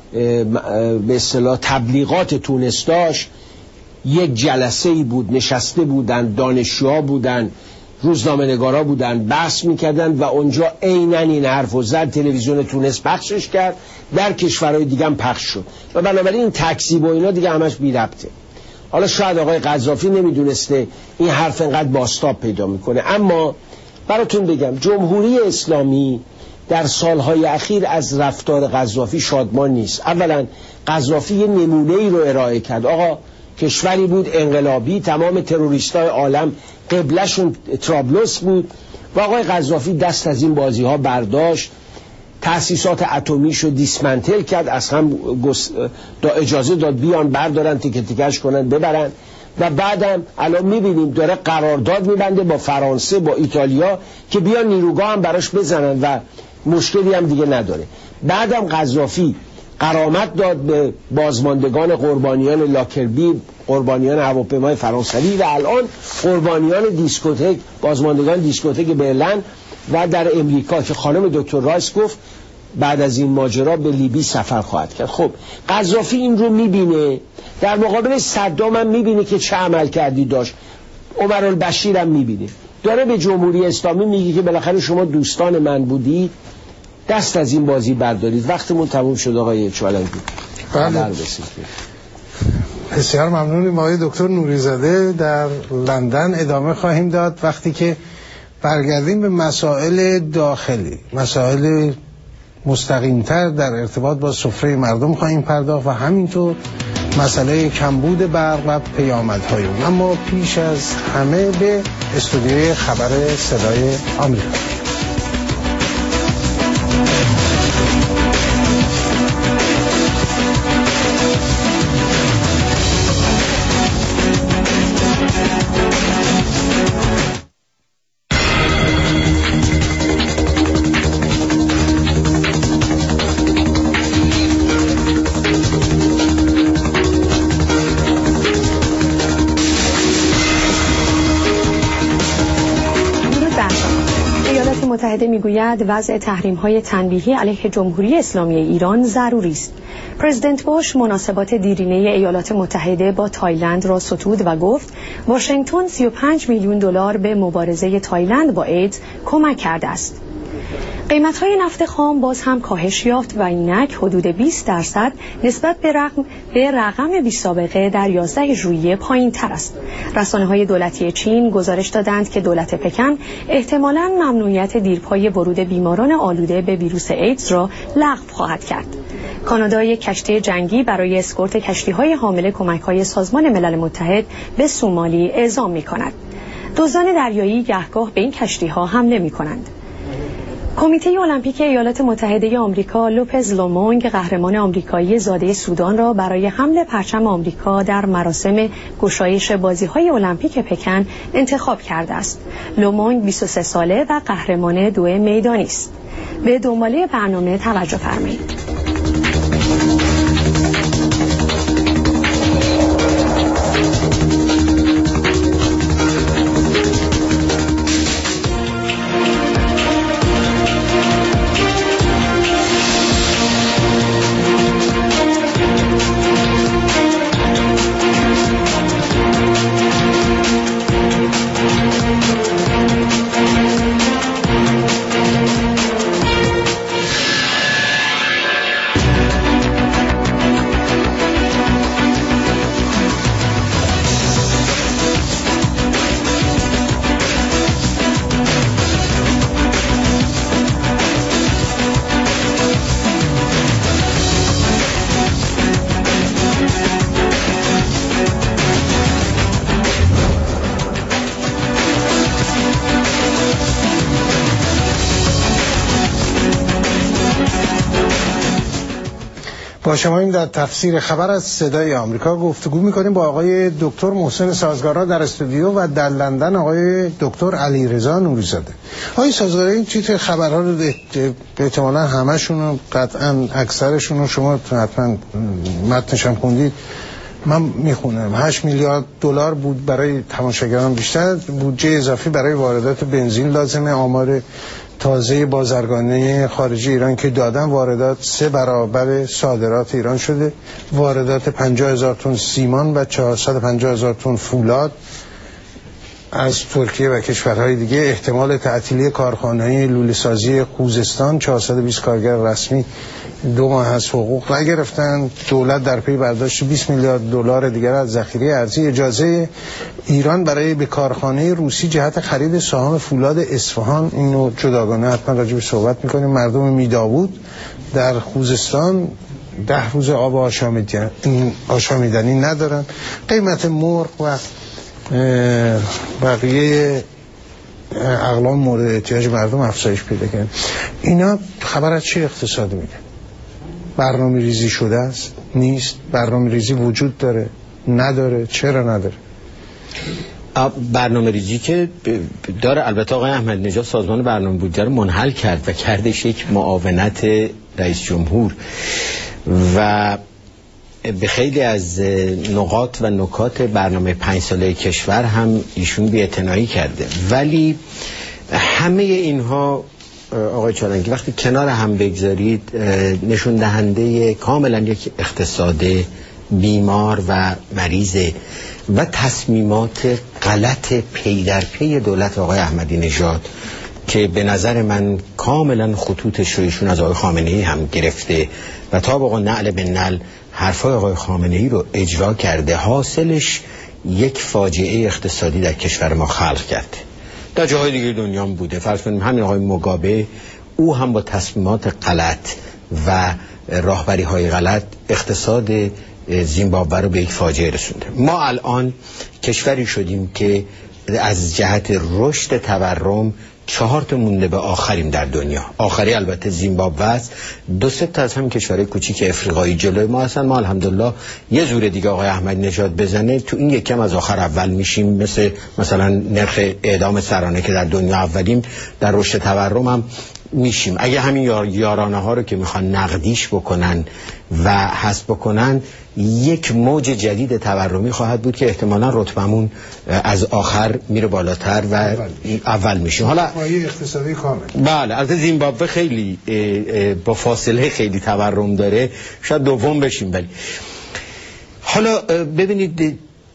به اصطلاح تبلیغات تونس داشت، یک جلسه‌ای بود، نشسته بودن، دانشجوها بودن، روزنامه‌نگارا بودن، بحث میکردن و اونجا عیناً این حرفو زد. تلویزیون تونس پخشش کرد، در کشورهای دیگه هم پخش شد و بنابراین این تکذیب و اینا دیگه همش بی ربطه. حالا شاید آقای قذافی نمیدونسته این حرف انقدر بازتاب پیدا میکنه، اما براتون بگم جمهوری اسلامی در سالهای اخیر از رفتار قذافی شادمان نیست. اولا قذافی یه نمونه‌ای رو ارائه کرد. آقا کشوری بود انقلابی، تمام تروریستای عالم قبلشون طرابلس بود و آقای قذافی دست از این بازی ها برداشت، تأسیسات اتمیشو دیسمنتل کرد، از هم اجازه داد بیان بردارن، تیکه تیکش کنن ببرن و بعدم الان میبینیم داره قرارداد میبنده با فرانسه، با ایتالیا که بیان نیروگاه هم براش بزنن و مشکلی هم دیگه نداره. بعدم قذافی غرامت داد به بازماندگان قربانیان لاکربی، قربانیان هواپیمای فرانسوی و الان قربانیان دیسکوتک، بازماندگان دیسکوتک برلین و در امریکا که خانم دکتر رایس گفت بعد از این ماجرا به لیبی سفر خواهد کرد. خب قذافی این رو میبینه، در مقابل صدام هم میبینه که چه عمل کردی داشت، عمر البشیر هم میبینه، داره به جمهوری اسلامی میگه که بالاخره شما دوستان من بودید، دست از این بازی بردارید. وقتمون تموم شد آقای چالنگی. بله. بسیار ممنونیم آقای دکتر نوری‌زاده. در لندن ادامه خواهیم داد وقتی که برگردیم به مسائل داخلی، مسائل مستقیم‌تر در ارتباط با سفره مردم خواهیم پرداخت و همینطور مسئله کمبود برق و پیامدهای اون. اما پیش از همه به استودیوی خبر صدای آمریکا. متحده میگوید وضع تحریم‌های تنبیهی علیه جمهوری اسلامی ایران ضروری است. پرزیدنت بوش مناسبات دیرینه ایالات متحده با تایلند را ستود و گفت واشنگتن 35 میلیون دلار به مبارزه تایلند با ایدز کمک کرده است. قیمت‌های نفت خام باز هم کاهش یافت و اینک حدود 20% نسبت به رقم بی‌سابقه در 11 ژوئیه پایین‌تر است. رسانه‌های دولتی چین گزارش دادند که دولت پکن احتمالاً ممنوعیت دیرپای ورود بیماران آلوده به ویروس ایدز را لغو خواهد کرد. کانادا یک کشتی جنگی برای اسکورت کشتی‌های حامل کمک‌های سازمان ملل متحد به سومالی اعزام می‌کند. دزدان دریایی گهگاه به این کشتی‌ها حمله می‌کنند. کمیته المپیک ایالات متحده آمریکا لوپز لومونگ قهرمان آمریکایی زاده سودان را برای حمل پرچم آمریکا در مراسم گشایش بازی‌های المپیک پکن انتخاب کرده است. لومونگ 23 ساله و قهرمان 2 میدانی است. به دنباله برنامه توجه فرمایید. با شما این در تفسیر خبر از صدای آمریکا گفتگو می‌کنیم با آقای دکتر محسن سازگارا در استودیو و در لندن آقای دکتر علیرضا نوری‌زاده. آقای سازگارا این چیت خبرها رو احتمالاً همشون رو قطعاً اکثرشون رو شما حتما متنش هم خوندید، من میخونم 8 میلیارد دلار بود برای تماشاگران بیشتر، بودجه اضافی برای واردات بنزین لازمه. آمار تازه بازرگانی خارجی ایران که دادن واردات 3 برابر صادرات ایران شده. واردات 50,000 تن سیمان و 450,000 تن فولاد از ترکیه و کشورهای دیگه. احتمال تعطیلی کارخانه‌های لوله‌سازی خوزستان، 420 کارگر رسمی 2 ماه از حقوق نگرفتن. دولت در پی برداشت 20 میلیارد دلار دیگر از ذخیره ارزی. اجازه ایران برای به کارخانه روسی جهت خرید سهام فولاد اصفهان، اینو جداگانه حتما راجع به صحبت می‌کنیم. مردم میداوود در خوزستان 10 روز آب آشامیدنی ندارن. قیمت مرغ و بقیه اقلام مورد احتیاج مردم افزایش پیدا کرد. اینا خبر از چه اقتصادی میگه؟ برنامه ریزی شده است؟ نیست؟ برنامه ریزی وجود داره؟ نداره؟ چرا نداره؟ برنامه ریزی که داره. البته آقای احمدی نژاد سازمان برنامه بودجه رو منحل کرد و کردش یک معاونت رئیس جمهور و به خیلی از نقاط و نکات برنامه 5 ساله کشور هم ایشون بی‌اعتنایی کرده. ولی همه اینها آقای چالنگی وقتی کنار هم بگذارید نشون دهنده کاملا یک اقتصاد بیمار و مریضه و تصمیمات غلط پی در پی دولت آقای احمدی نژاد که به نظر من کاملا خطوطش رو ایشون از آقای خامنه‌ای هم گرفته و تا واقعا نعل به نعل حرفای آقای خامنه‌ای رو اجرا کرده. حاصلش یک فاجعه اقتصادی در کشور ما خلق کرده. در جاهای دیگه دنیا هم بوده. فرض کنیم همین آقای موگابه، او هم با تصمیمات غلط و راهبری‌های غلط اقتصاد زیمبابوه رو به یک فاجعه رسونده. ما الان کشوری شدیم که از جهت رشد تورم 4 تا مونده به آخریم در دنیا. آخری البته زیمبابوه است. 2-3 تا از همین کشورهای کوچیک افریقایی جلوی ما هستن. ما الحمدلله یه زور دیگه آقای احمدی نژاد بزنه تو این یکم از آخر اول میشیم. مثلا نرخ اعدام سرانه که در دنیا اولیم، در رشد تورم هم میشیم. اگه همین یارانه ها رو که میخوان نقدیش بکنن و حذف بکنن، یک موج جدید تورمی خواهد بود که احتمالاً رتبمون از آخر میره بالاتر و اول میشیم. حالا پایه اقتصادی کامل. بله، البته زیمبابوه خیلی با فاصله خیلی تورم داره، شاید دوم بشیم. ولی حالا ببینید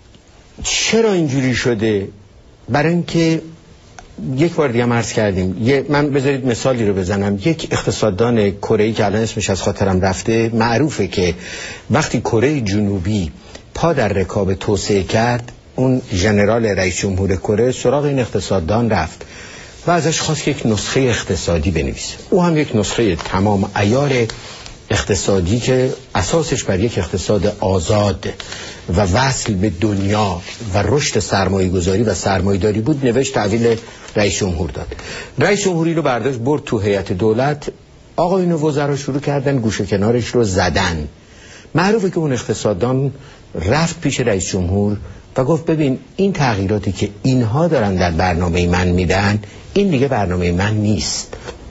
چرا اینجوری شده. برای اینکه یک بار دیگه عرض کردیم، من بذارید مثالی رو بزنم. یک اقتصاددان کره‌ای که الان اسمش از خاطرم رفته، معروفه که وقتی کره جنوبی پا در رکاب توسعه کرد، اون ژنرال رئیس جمهور کره سراغ این اقتصاددان رفت و ازش خواست یک نسخه اقتصادی بنویسه. او هم یک نسخه تمام عیار اقتصادی که اساسش بر یک اقتصاد آزاد و وصل به دنیا و رشد سرمایه‌گذاری و سرمایه‌داری بود نوشت، تحویل رئیس جمهور داد. رئیس جمهوری رو برداشت برد تو هیئت دولت، آقایون وزرا شروع کردن گوشه کنارش رو زدن. معروفه که اون اقتصاددان رفت پیش رئیس جمهور و گفت ببین این تغییراتی که اینها دارن در برنامه من میدن، این دیگه برنامه من نیست.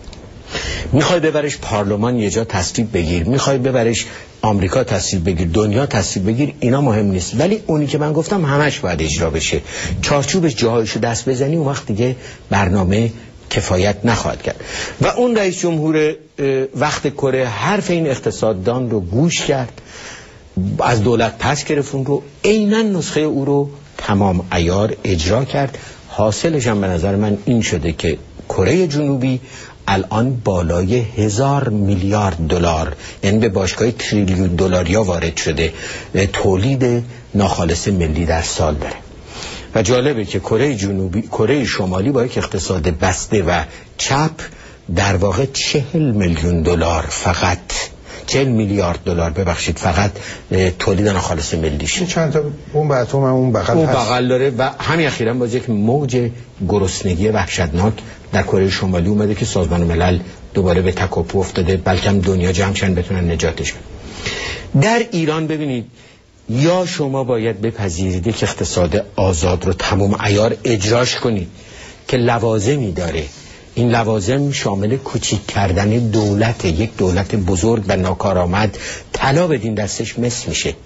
میخوای ببرش پارلمان یه جا تصویب بگیر، میخوای ببرش آمریکا تصویب بگیر، دنیا تصویب بگیر، اینا مهم نیست، ولی اونی که من گفتم همش باید اجرا بشه. چارچوبش جاهایشو دست بزنی، اون وقت دیگه برنامه کفایت نخواهد کرد. و اون رئیس جمهور وقت کره حرف این اقتصاددان رو گوش کرد، از دولت پس گرفت، اون رو عیناً نسخه او رو تمام عیار اجرا کرد. حاصلش هم به نظر من این شده که کره جنوبی الان بالای 1000 میلیارد دلار، یعنی به باشگاه تریلیون دلاریا وارد شده، تولید ناخالص ملی در سال داره. و جالبه که کره شمالی با یک اقتصاد بسته و چپ در واقع 40 میلیون دلار فقط 40 میلیارد دلار ببخشید فقط تولید ناخالص ملیشه. چند تا اون بعد اون بغل داره و همین اخیراً باز یک موج گرسنگی وحشتناک در کره شمالی اومده که سازمان ملل دوباره به تکاپو افتاده، بلکه هم دنیا جمع شن بتونن نجاتش بدن. در ایران ببینید، یا شما باید بپذیرید که اقتصاد آزاد رو تمام عیار اجراش کنید که لوازمی داره. این لوازم شامل کوچیک کردن دولت، یک دولت بزرگ و ناکارآمد، طلا بدین دستش مس میشه.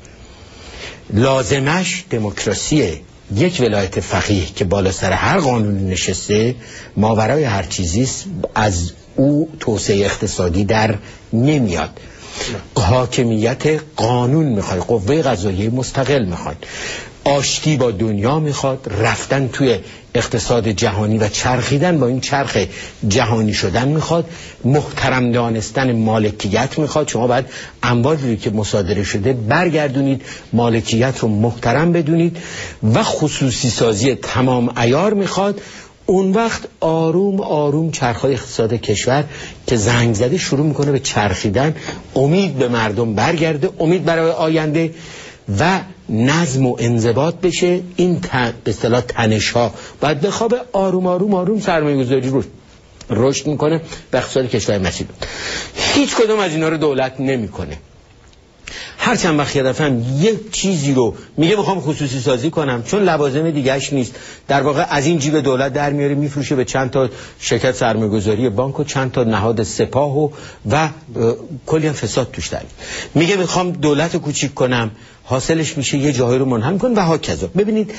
لازمش دموکراسیه، یک ولایت فقیه که بالا سر هر قانونی نشسته، ماورای هر چیزیست، از او توسعه اقتصادی در نمیاد. حاکمیت قانون میخواد، قوه قضاییه مستقل میخواد، آشتی با دنیا میخواد، رفتن توی اقتصاد جهانی و چرخیدن با این چرخ جهانی شدن میخواد، محترم دانستن مالکیت میخواد. شما باید اموالی که مصادره شده برگردونید، مالکیت رو محترم بدونید و خصوصی سازی تمام عیار میخواد. اون وقت آروم آروم چرخهای اقتصاد کشور که زنگ زده شروع میکنه به چرخیدن، امید به مردم برگرده، امید برای آینده و نظم و انضباط بشه. این به اصطلاح تنش ها باید بخوابه، آروم آروم آروم سرمایه‌گذاری رو رشد میکنه و اقتصاد کشور مسیر. هیچ کدوم از اینا رو دولت نمیکنه. هر چند وقت یه دفعه هم یک چیزی رو میگه میخوام خصوصی سازی کنم، چون لوازم دیگهش نیست، در واقع از این جیب دولت در میاره میفروشه به چند تا شرکت سرمایه‌گذاری بانک و چند تا نهاد سپاه و کلی هم فساد توش داره. میگه میخوام دولت رو کوچیک کنم، حاصلش میشه یه جایی رو منحل کن و هاکذا. ببینید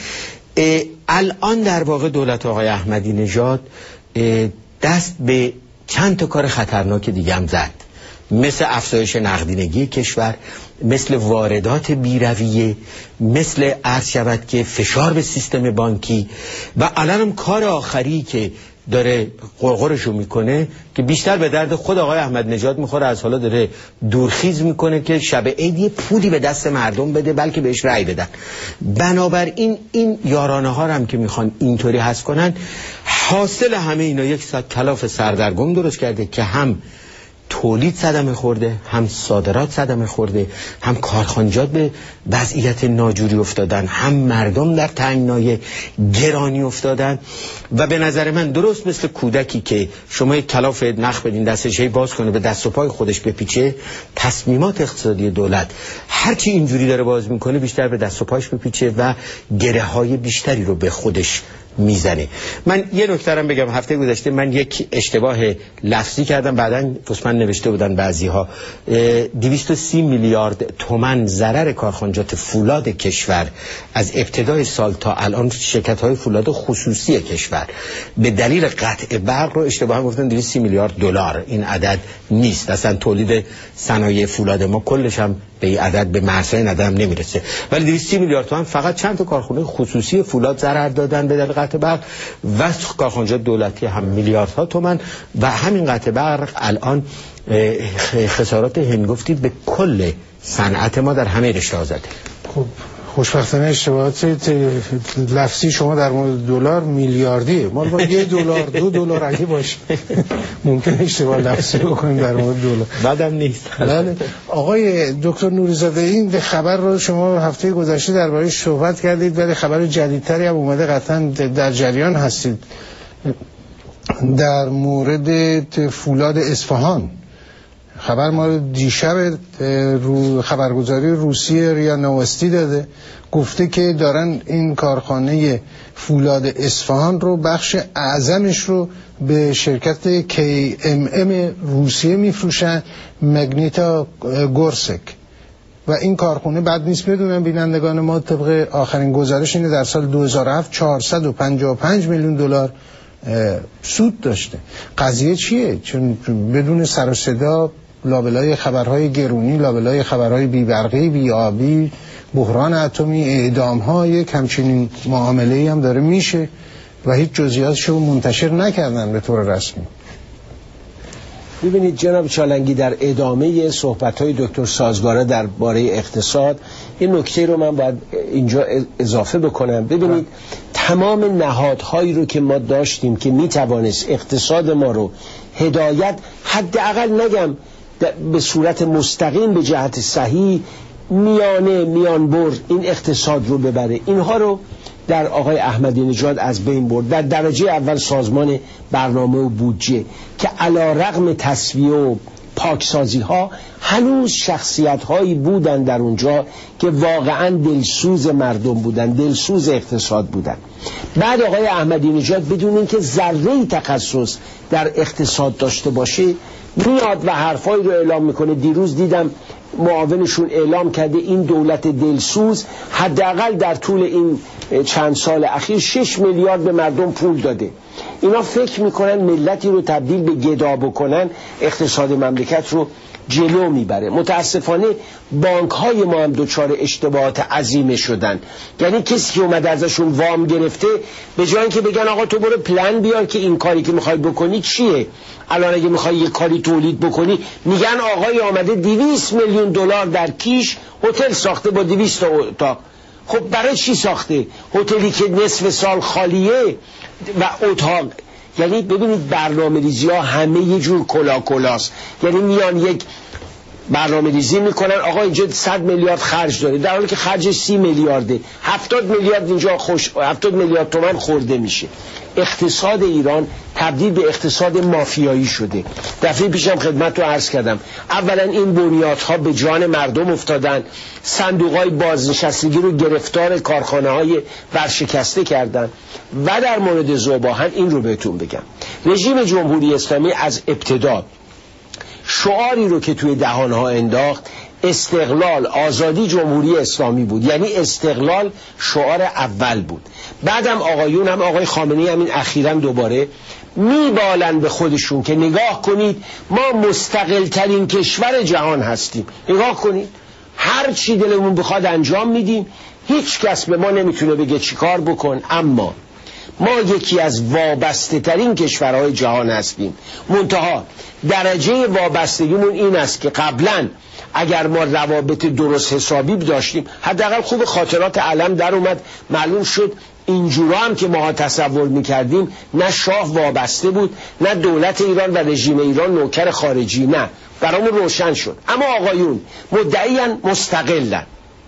الان در واقع دولت آقای احمدی نژاد دست به چند تا کار خطرناک دیگه هم زد، مثل افزایش نقدینگی کشور، مثل واردات بی‌رویه، مثل عرض شود که فشار به سیستم بانکی، و الان هم کار آخری که داره قرقرشو میکنه که بیشتر به درد خود آقای احمد نژاد میخوره، از حالا داره دورخیز میکنه که شب عید یه پولی به دست مردم بده بلکه بهش رأی بدن. بنابراین این یارانه ها هم که میخوان اینطوری هست کنن، حاصل همه اینا یک کلاف سردرگم درست کرده که هم تولید صدمه خورده، هم صادرات صدمه خورده، هم کارخانجات به وضعیت ناجوری افتادن، هم مردم در تنگنای گرانی افتادن. و به نظر من درست مثل کودکی که شما یک کلاف نخ بدین دستش باز کنه به دست و پای خودش بپیچه، تصمیمات اقتصادی دولت هرچی اینجوری داره باز میکنه بیشتر به دست و پایش بپیچه و گره های بیشتری رو به خودش میزنه. من یه نکته بگم، هفته گذشته من یک اشتباه لفظی کردم، بعداً من نوشته بودن بعضی‌ها 230 میلیارد تومان ضرر کارخانجات فولاد کشور از ابتدای سال تا الان شرکت‌های فولاد خصوصی کشور به دلیل قطع برق رو اشتباها گفتن 230 میلیارد دلار. این عدد نیست، اصلا تولید صنایع فولاد ما کلش هم به این عدد، به مرزهای عدد هم نمیرسه، ولی 230 میلیارد تومان فقط چند تا کارخانه خصوصی فولاد ضرر دادن به دلیل قطع برق و کارخانجات دولتی هم میلیاردها تومان و همین قطع برق الان خسارات هنگفتی به کل صنعت ما در همه رشته‌ها زده. خب خوشبختانه اشتباهات لفظی شما در مورد دلار میلیاردیه، ما باید $1 $2 اگه باشه ممکن اشتباه لفظی بکنیم در مورد دلار، بعدم نیست. بله. آقای دکتر نوری‌زاده، این خبر رو شما هفته گذشته درباره‌اش صحبت کردید ولی خبر جدیدتری هم اومده، قطعا در جریان هستید، در مورد فولاد اصفهان. خبر ما دیشب خبرگزاری روسیه ریا نوستی داده، گفته که دارن این کارخانه فولاد اصفهان رو بخش اعظمش رو به شرکت KMM روسیه میفروشن، مگنیتا گورسک، و این کارخانه بد نیست. بدونم بینندگان ما طبق آخرین گزارش اینه در سال 2007 455 میلیون دلار سود داشته. قضیه چیه؟ چون بدون سر و صدا لابلای خبرهای گرونی، لابلای خبرهای بیبرقی، بیابی، بحران اتمی، اعدام‌ها، یک همچنین معامله‌ای هم داره میشه و هیچ جزئیاتشو منتشر نکردن به طور رسمی. ببینید جناب چالنگی، در ادامه صحبت‌های دکتر سازگاره درباره اقتصاد این نکته رو من باید اینجا اضافه بکنم. ببینید تمام نهادهایی رو که ما داشتیم که میتوانست اقتصاد ما رو هدایت، حداقل نگم به صورت مستقیم به جهت صحیح، میانبر این اقتصاد رو ببره، اینها رو در آقای احمدی نژاد از بین برد. در درجه اول سازمان برنامه و بودجه که علی رغم تصفیه و پاکسازی ها هنوز شخصیت هایی بودن در اونجا که واقعا دلسوز مردم بودن، دلسوز اقتصاد بودن. بعد آقای احمدی نژاد بدون اینکه ذره‌ای تخصص در اقتصاد داشته باشه میاد و حرفایی رو اعلام میکنه. دیروز دیدم معاونشون اعلام کرده این دولت دلسوز حداقل در طول این چند سال اخیر 6 میلیارد به مردم پول داده. اینا فکر میکنن ملتی رو تبدیل به گدا بکنن اقتصاد مملکت رو جلو میبره. متاسفانه بانک های ما هم دچار اشتباهات عظیمه شدن. یعنی کسی که اومده ازشون وام گرفته به جای اینکه بگن آقا تو برو پلن بیار که این کاری که میخوای بکنی چیه، الان اگه میخوای یه کاری تولید بکنی، میگن آقای آمده 200 میلیون دلار در کیش هتل ساخته با 200 اتاق. خب برای چی ساخته؟ هتلی که نصف سال خالیه و اتاق. یعنی ببینید برنامه ریزی ها همه یه جور کلاست. یعنی میان یک برنامه ریزی میکنن آقا اینجا 100 میلیارد خرج داره در حالی که خرجش 30 میلیارده، 70 میلیارد اینجا 70 میلیارد تومان خورده میشه. اقتصاد ایران تبدیل به اقتصاد مافیایی شده. دفعه پیشم خدمت رو عرض کردم، اولا این بنیادها به جان مردم افتادن، صندوقهای بازنشستگی رو گرفتار کارخانه های ورشکسته کردن. و در مورد ذوباهن این رو بهتون بگم، رژیم جمهوری اسلامی از ابتدا شعاری رو که توی دهانها انداخت استقلال، آزادی، جمهوری اسلامی بود. یعنی استقلال شعار اول بود. بعدم آقایون هم آقای خامنه‌ای هم این اخیراً دوباره میبالن به خودشون که نگاه کنید ما مستقل ترین کشور جهان هستیم. نگاه کنید هر چی دلمون بخواد انجام میدیم، هیچ کس به ما نمیتونه بگه چیکار بکن. اما ما یکی از وابسته ترین کشورهای جهان هستیم. منتها درجه وابستگیمون این است که قبلا اگر ما روابط درست حسابی داشتیم، حداقل خوب خاطرات علم در اومد، معلوم شد اینجورا هم که ما تصور میکردیم نه شاه وابسته بود، نه دولت ایران و رژیم ایران نوکر خارجی، نه، برامون روشن شد. اما آقایون مدعیان مستقلن.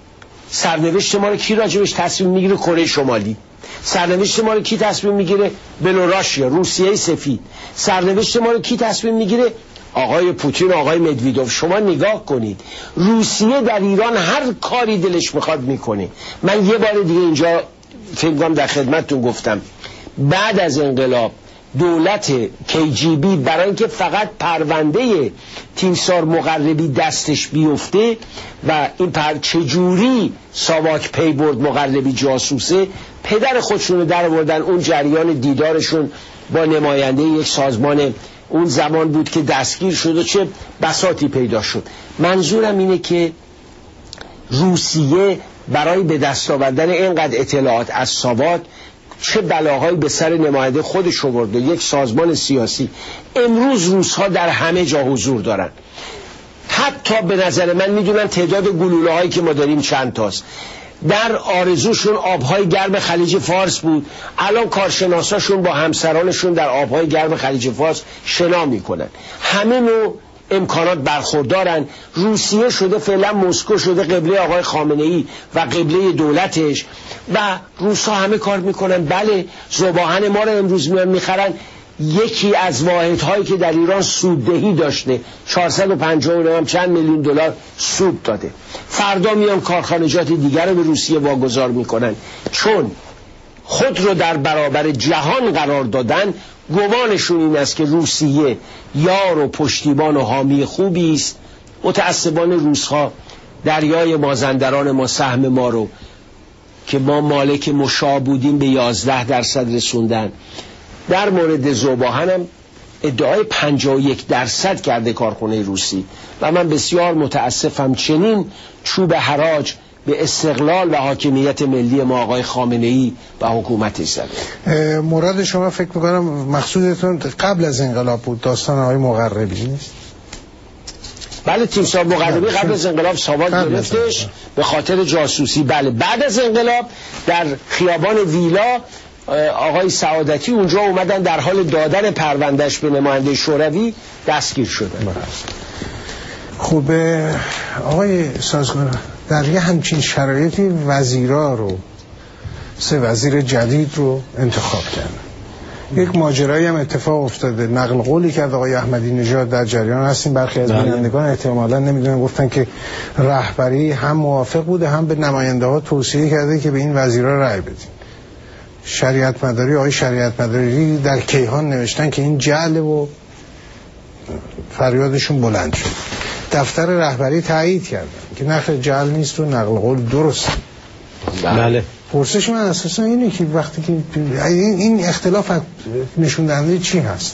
سرنوشت ما رو کی راجبش تصمیم میگیره؟ کره شمالی. سرنوشت ما رو کی تصمیم میگیره؟ بلوراسیا، روسیه سفید. سرنوشت ما رو کی تصمیم میگیره؟ آقای پوتین، آقای مدویدوف. شما نگاه کنید روسیه در ایران هر کاری دلش میخواد میکنه. من یه بار دیگه اینجا فکر کنم در خدمتتون گفتم بعد از انقلاب دولت KGB برای اینکه فقط پرونده تیمسار مقربی دستش بیفته و این چجوری ساواک پی برد مقربی جاسوسه، پدر خودشون رو در آوردن. اون جریان دیدارشون با نماینده یک سازمان اون زمان بود که دستگیر شد و چه بساطی پیدا شد. منظورم اینه که روسیه برای به دست آوردن اینقدر اطلاعات از ساواک چه بلاهایی به سر نماینده خودش آورد و یک سازمان سیاسی. امروز روس‌ها در همه جا حضور دارن. حتی به نظر من میدونن تعداد گلوله هایی که ما داریم چند تاست. در آرزوشون آبهای گرم خلیج فارس بود، الان کارشناساشون با همسرانشون در آبهای گرم خلیج فارس شنا میکنن. همه نوع امکانات برخوردارن. روسیه شده فعلا مسکو شده قبله آقای خامنه‌ای و قبله دولتش و روس‌ها همه کار میکنن. بله ذوباهن ما رو امروز میان میخرن. یکی از واحدهایی که در ایران سوددهی داشته 450 چند میلیون دلار سود داده. فردا میان کارخانجات دیگر رو به روسیه واگذار میکنن. چون خود رو در برابر جهان قرار دادن، گمانشون این است که روسیه یار و پشتیبان و حامی خوبی است. متأسفانه روس‌ها دریای مازندران ما، سهم ما رو که ما مالک مشاع بودیم به 11% رسوندن. در مورد ذوباهن هم ادعای 51% کرده کارخانه روسی و من بسیار متاسفم چنین چوب حراج به استقلال و حاکمیت ملی ما آقای خامنه‌ای و حکومتش زده. مراد شما فکر میکنم مقصودتون قبل از انقلاب بود، داستان آقای مقربی نیست؟ بله، تیمسار مقربی قبل از انقلاب ساواک گرفتش به خاطر جاسوسی. بله، بعد از انقلاب در خیابان ویلا آقای سعادتی اونجا اومدن در حال دادن پروندهش به نماینده شوروی دستگیر شدن. خب آقای سازگار، در یه همچین شرایطی وزیرا رو 3 وزیر جدید رو انتخاب کردن. یک ماجرایی هم اتفاق افتاده، نقل قولی کرد آقای احمدی نژاد در جریان هستیم. برخی از بینندگان احتمالاً نمیدونن، گفتن که رهبری هم موافق بوده هم به نماینده ها توصیه کرده که به این وزیرا رأی بدین. شریعت مداری، آقای شریعت مداری در کیهان نوشتن که این جعل و فریادشون بلند شد. دفتر رهبری تایید کردن که نخیر جعل نیست و نقل قول درست. بله. پرسش من اساسا اینه که وقتی که این اختلاف نشون دهنده چی هست؟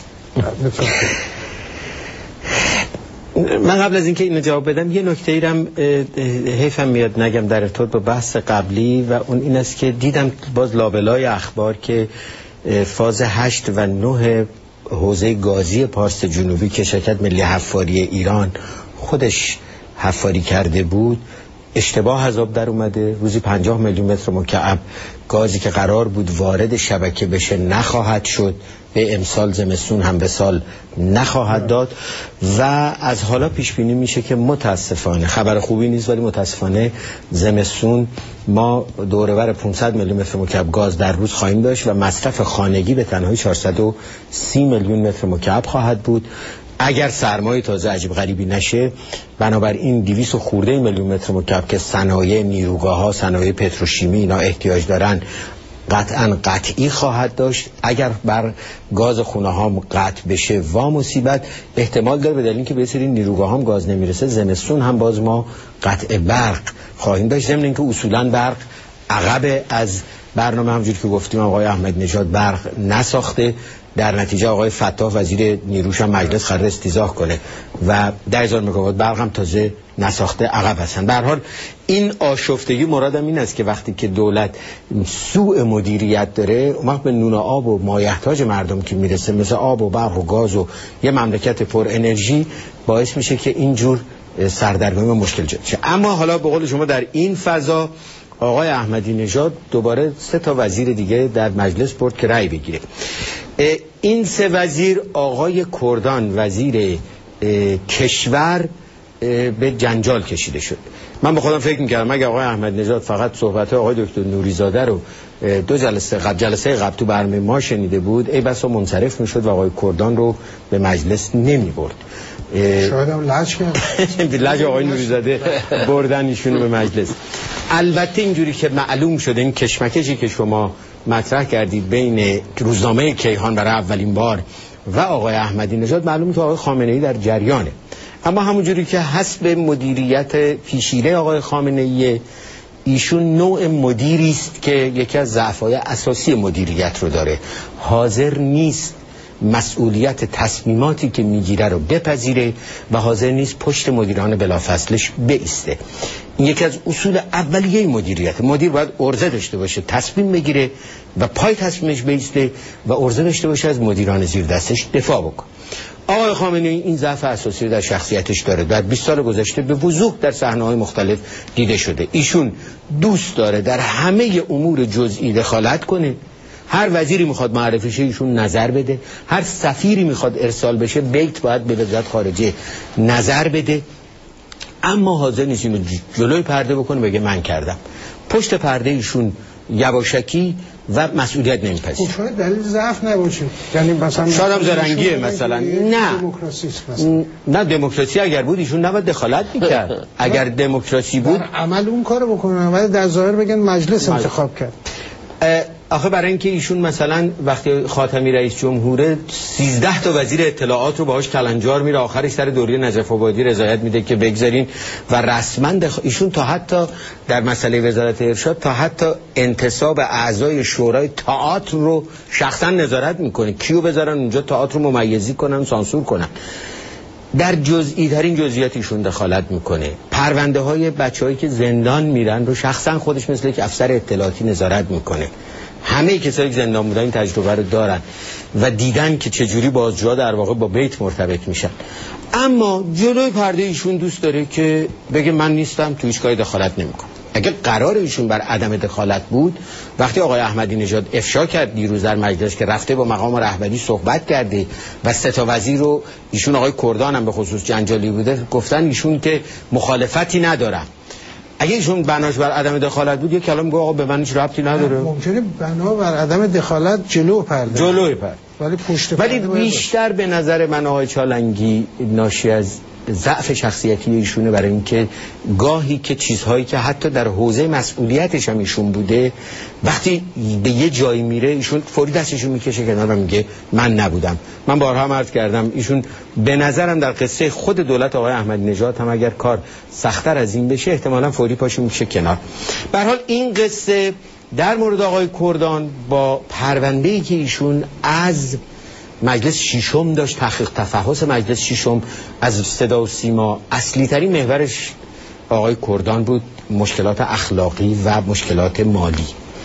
من قبل از اینکه اینو جواب بدم یه نکته ای رم حیفم میاد نگم در ارتباط با بحث قبلی و اون این است که دیدم باز لابلای اخبار که فاز 8 و 9 حوزه گازی پارس جنوبی که شرکت ملی حفاری ایران خودش حفاری کرده بود اشتباه از آب در اومده. روزی 50 میلیون متر مکعب گازی که قرار بود وارد شبکه بشه نخواهد شد، به امسال زمستون هم به سال نخواهد داد و از حالا پیش بینی میشه که متاسفانه، خبر خوبی نیست ولی متاسفانه زمستون ما دوره‌ور 500 میلیون متر مکعب گاز در روز خواهیم داشت و مصرف خانگی به تنهایی 430 میلیون متر مکعب خواهد بود. اگر سرمایه تازه عجیب غریبی نشه، بنابراین 200 خورده میلیون متر مکعب که صنایع نیروگاه‌ها، صنایع پتروشیمی اینا احتیاج دارن قطعاً قطعی خواهد داشت. اگر بر گاز خونه ها قطع بشه و مصیبت احتمال داره به دلیل اینکه به سری نیروگاه هم گاز نمیرسه زمستون هم باز ما قطع برق خواهیم داشت. ضمن اینکه اصولاً برق عقب از برنامه، همونجوری که گفتیم آقای احمد نژاد برق نساخته، در نتیجه آقای فتاح وزیر نیروش هم مجلس قرار استیضاح کنه و 10,000 مگاوات برق هم تازه نساخته عقب هستن. به هر حال این آشفتگی مرادم این است که وقتی که دولت سوء مدیریت داره، اون وقت به نون و آب و مایحتاج مردم که میرسه مثل آب و برق و گاز و یه مملکت پر انرژی، باعث میشه که اینجور سردرگمی و مشکل ایجاد شه. اما حالا به قول شما در این فضا آقای احمدی نژاد دوباره 3 وزیر دیگه در مجلس برد که رأی بگیره. این 3 وزیر، آقای کردان وزیر کشور به جنجال کشیده شد. من به خودم فکر می‌کردم اگه آقای احمد نژاد فقط صحبت آقای دکتر نوریزاده رو 2 جلسه قبل تو برنامه ما شنیده بود، ای بسا منصرف میشد و آقای کردان رو به مجلس نمی‌برد. شاید هم لج کرد. لج آقای نوریزاده بردن ایشونو به مجلس. البته اینجوری که معلوم شده این کشمکشی که شما مطرح کردید بین روزنامه کیهان برای اولین بار و آقای احمدی نژاد، معلومه که آقای خامنه‌ای در جریانه، اما همونجوری که حسب مدیریت پیشینه آقای خامنه‌ای، ایشون نوع مدیری است که یکی از ضعف‌های اساسی مدیریت رو داره، حاضر نیست مسئولیت تصمیماتی که میگیره رو بپذیره و حاضر نیست پشت مدیران بلافاصلش بایسته. این یکی از اصول اولیه مدیریت. مدیر باید عرضه داشته باشه، تصمیم بگیره و پای تصمیمش بایسته و عرضه داشته باشه از مدیران زیر دستش دفاع بکنه. آقای خامنه‌ای این ضعف اساسی رو در شخصیتش داره. در 20 سال گذشته به وضوح در صحنه‌های مختلف دیده شده. ایشون دوست داره در همه امور جزئی دخالت کنه. هر وزیری میخواد معرفی شه ایشون نظر بده، هر سفیری میخواد ارسال بشه بیت باید به وزارت خارجه نظر بده، اما حاضر نیست اینو جلوی پرده بکنه بگه من کردم. پشت پرده ایشون یواشکی و مسئولیت نمیپذیره. شاید دلیل ضعف نباشه، یعنی مثلا شاید هم زرنگیه مثلا. نه دموکراسی اگر بود ایشون نباید دخالت میکرد. اگر دموکراسی بود عمل اون کارو بکنه، ولی در ظاهر بگن مجلس انتخاب کرد. آخه برای اینکه ایشون مثلا وقتی خاتمی رئیس جمهوره 13 تا وزیر اطلاعات رو باهاش کلنجار میره، آخرش سر دوره نجف آبادی رضایت میده که بگذارین و رسما ایشون تا حتی در مسئله وزارت ارشاد تا حتی انتصاب اعضای شورای تئاتر رو شخصا نظارت میکنه، کیو بذارن اونجا تئاتر رو ممیزی کنن، سانسور کنن. در جزئی ترین جزئیات ایشون دخالت میکنه. پرونده های بچه‌هایی که زندان میرن رو شخصا خودش مثل یک افسر اطلاعاتی نظارت میکنه. همه کسایی که زندان بودن این تجربه رو دارن و دیدن که چجوری بازجوها در واقع با بیت مرتبط میشن. اما جلوی پرده ایشون دوست داره که بگه من نیستم، تو هیچ کاری دخالت نمیکنم. اگه قرار ایشون بر عدم دخالت بود، وقتی آقای احمدی نژاد افشا کرد دیروز در مجلس که رفته با مقام رهبری صحبت کرده و 3 تا وزیر رو، ایشون آقای کردان هم به خصوص جنجالی بوده، گفتن ایشون که مخالفتی ندارن. اگه ایشون بناش بر عدم دخالت بود، یک کلام گفت آقا به من هیچ ربطی نداره. ممکنه بنا بر عدم دخالت جلوی پرده، ولی پشت پرده. ولی بیشتر به نظر من آقای چالنگی ناشی از ضعف شخصیتی ایشونه، برای اینکه گاهی که چیزهایی که حتی در حوزه مسئولیتش هم ایشون بوده، وقتی به یه جایی میره ایشون فوری دستشون میکشه کنار و میگه من نبودم. من بارها هم عرض کردم ایشون به نظرم در قصه خود دولت آقای احمدی نژاد هم اگر کار سخت‌تر از این بشه احتمالاً فوری پاشو میکشه کنار. به هر حال این قصه در مورد آقای کردان با پرونده‌ای که ایشون از مجلس ششم داشت، تحقیق تفحص مجلس ششم از صدا و سیما، اصلی ترین محورش آقای کردان بود، مشکلات اخلاقی و مشکلات مالی.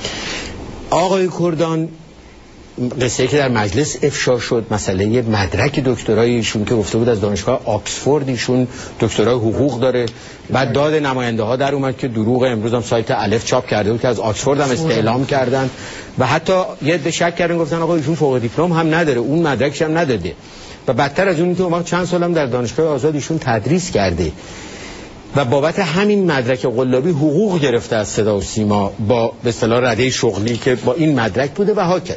آقای کردان قصه که در مجلس افشا شد، مسئله مدرک دکترای ایشون که گفته بود از دانشگاه آکسفورد ایشون دکترای حقوق داره، بعد داد نماینده ها در اومد که دروغ. امروز هم سایت الف چاپ کرده بود که از آکسفورد هم استعلام کردن و حتی یه عده شک کردن، گفتن آقا ایشون فوق دیپلم هم نداره، اون مدرکش هم نداده. و بدتر از اون که اون چند سال هم در دانشگاه آزاد ایشون تدریس کرده و بابت همین مدرک قلابی حقوق گرفته از صدا و سیما با به اصطلاح رده شغلی که با این مدرک بوده و هاکذا.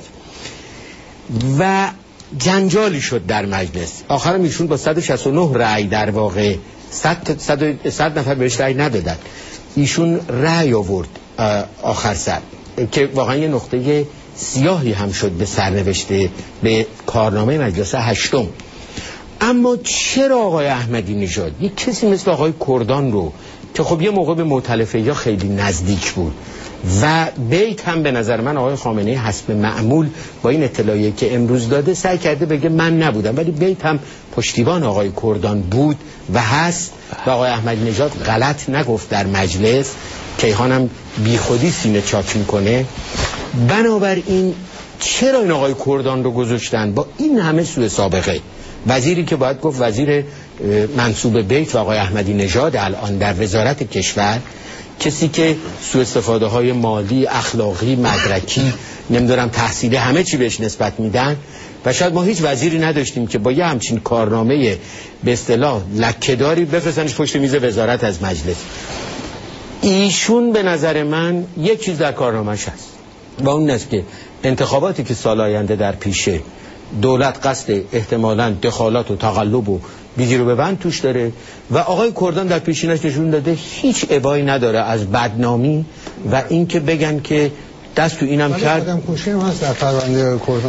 و جنجالی شد در مجلس. آخرم ایشون با 169 رأی، در واقع 100 نفر بهش رأی ندادن، ایشون رأی آورد آخر سر، که واقعا یه نقطه سیاهی هم شد به سرنوشته به کارنامه مجلس هشتم. اما چرا آقای احمدی نژاد یک کسی مثل آقای کردان رو که خب یه موقع به مؤتلفه یا خیلی نزدیک بود و بیت هم به نظر من آقای خامنه‌ای حسب معمول با این اطلاعیه که امروز داده سعی کرده بگه من نبودم، ولی بیت هم پشتیبان آقای کردان بود و هست و آقای احمدی نژاد غلط نگفت در مجلس، کیهان هم بی خودی سینه چاک میکنه. بنابراین چرا این آقای کردان رو گذاشتن با این همه سوء سابقه؟ وزیری که باید گفت وزیر منصوب بیت و آقای احمدی نژاد الان در وزارت کشور، کسی که سوء استفاده های مالی، اخلاقی، مدرکی، نمیدونم تحصیلی، همه چی بهش نسبت میدن و شاید ما هیچ وزیری نداشتیم که با یه همچین کارنامه به اصطلاح لکه‌داری بفرستنش پشت میز وزارت از مجلس. ایشون به نظر من یک چیز در کارنامه‌اش هست و اون است که انتخاباتی که سال آینده در پیشه، دولت قصد احتمالاً دخالت و تقلب و بگیر و ببند توش داره و آقای کردان در پیشینش نشون داده هیچ ابایی نداره از بدنامی و اینکه بگن که دست تو اینم کرد. آدم کشی هم هست در پرونده کردان.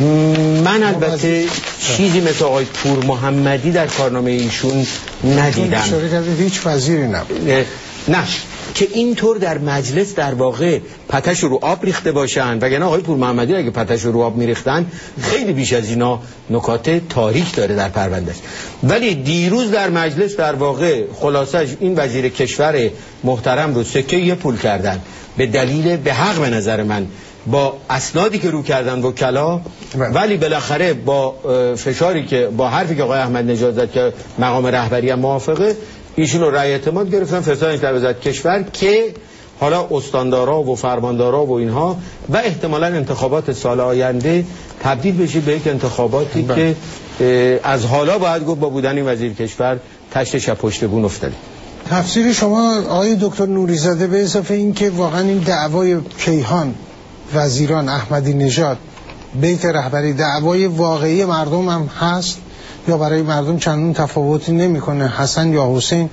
من البته چیزی مثل آقای پور محمدی در کارنامه ایشون ندیدم. اشاره کرده هیچ وزیری نبود. نه که اینطور در مجلس در واقع پتش رو آب ریخته باشن، وگرنه آقای پور محمدی اگه پتش رو آب میریختن خیلی بیش از اینا نکات تاریک داره در پروندهش. ولی دیروز در مجلس در واقع خلاصش این وزیر کشور محترم رو سکه یه پول کردن به دلیل به حق به نظر من با اسنادی که رو کردن وکلا، ولی بالاخره با فشاری که با حرفی که آقای احمد نژاد زد که مقام رهبری هم موافقه، ایشون رو رأی اعتماد گرفتن فرستادن در وزارت کشور که حالا استاندارا و فرماندارا و اینها و احتمالاً انتخابات سال آینده تبدیل بشه به یک انتخاباتی که از حالا باید گفت با بودن این وزیر کشور تشت شب پشت بون افتاده. تفسیر شما آقای دکتر نوری‌زاده به اضافه این که واقعا این دعوای کیهان وزیران احمدی نژاد بیت رهبری دعوای واقعی مردم هم هست یا برای مردم چندون تفاوتی نمیکنه حسن یا حسین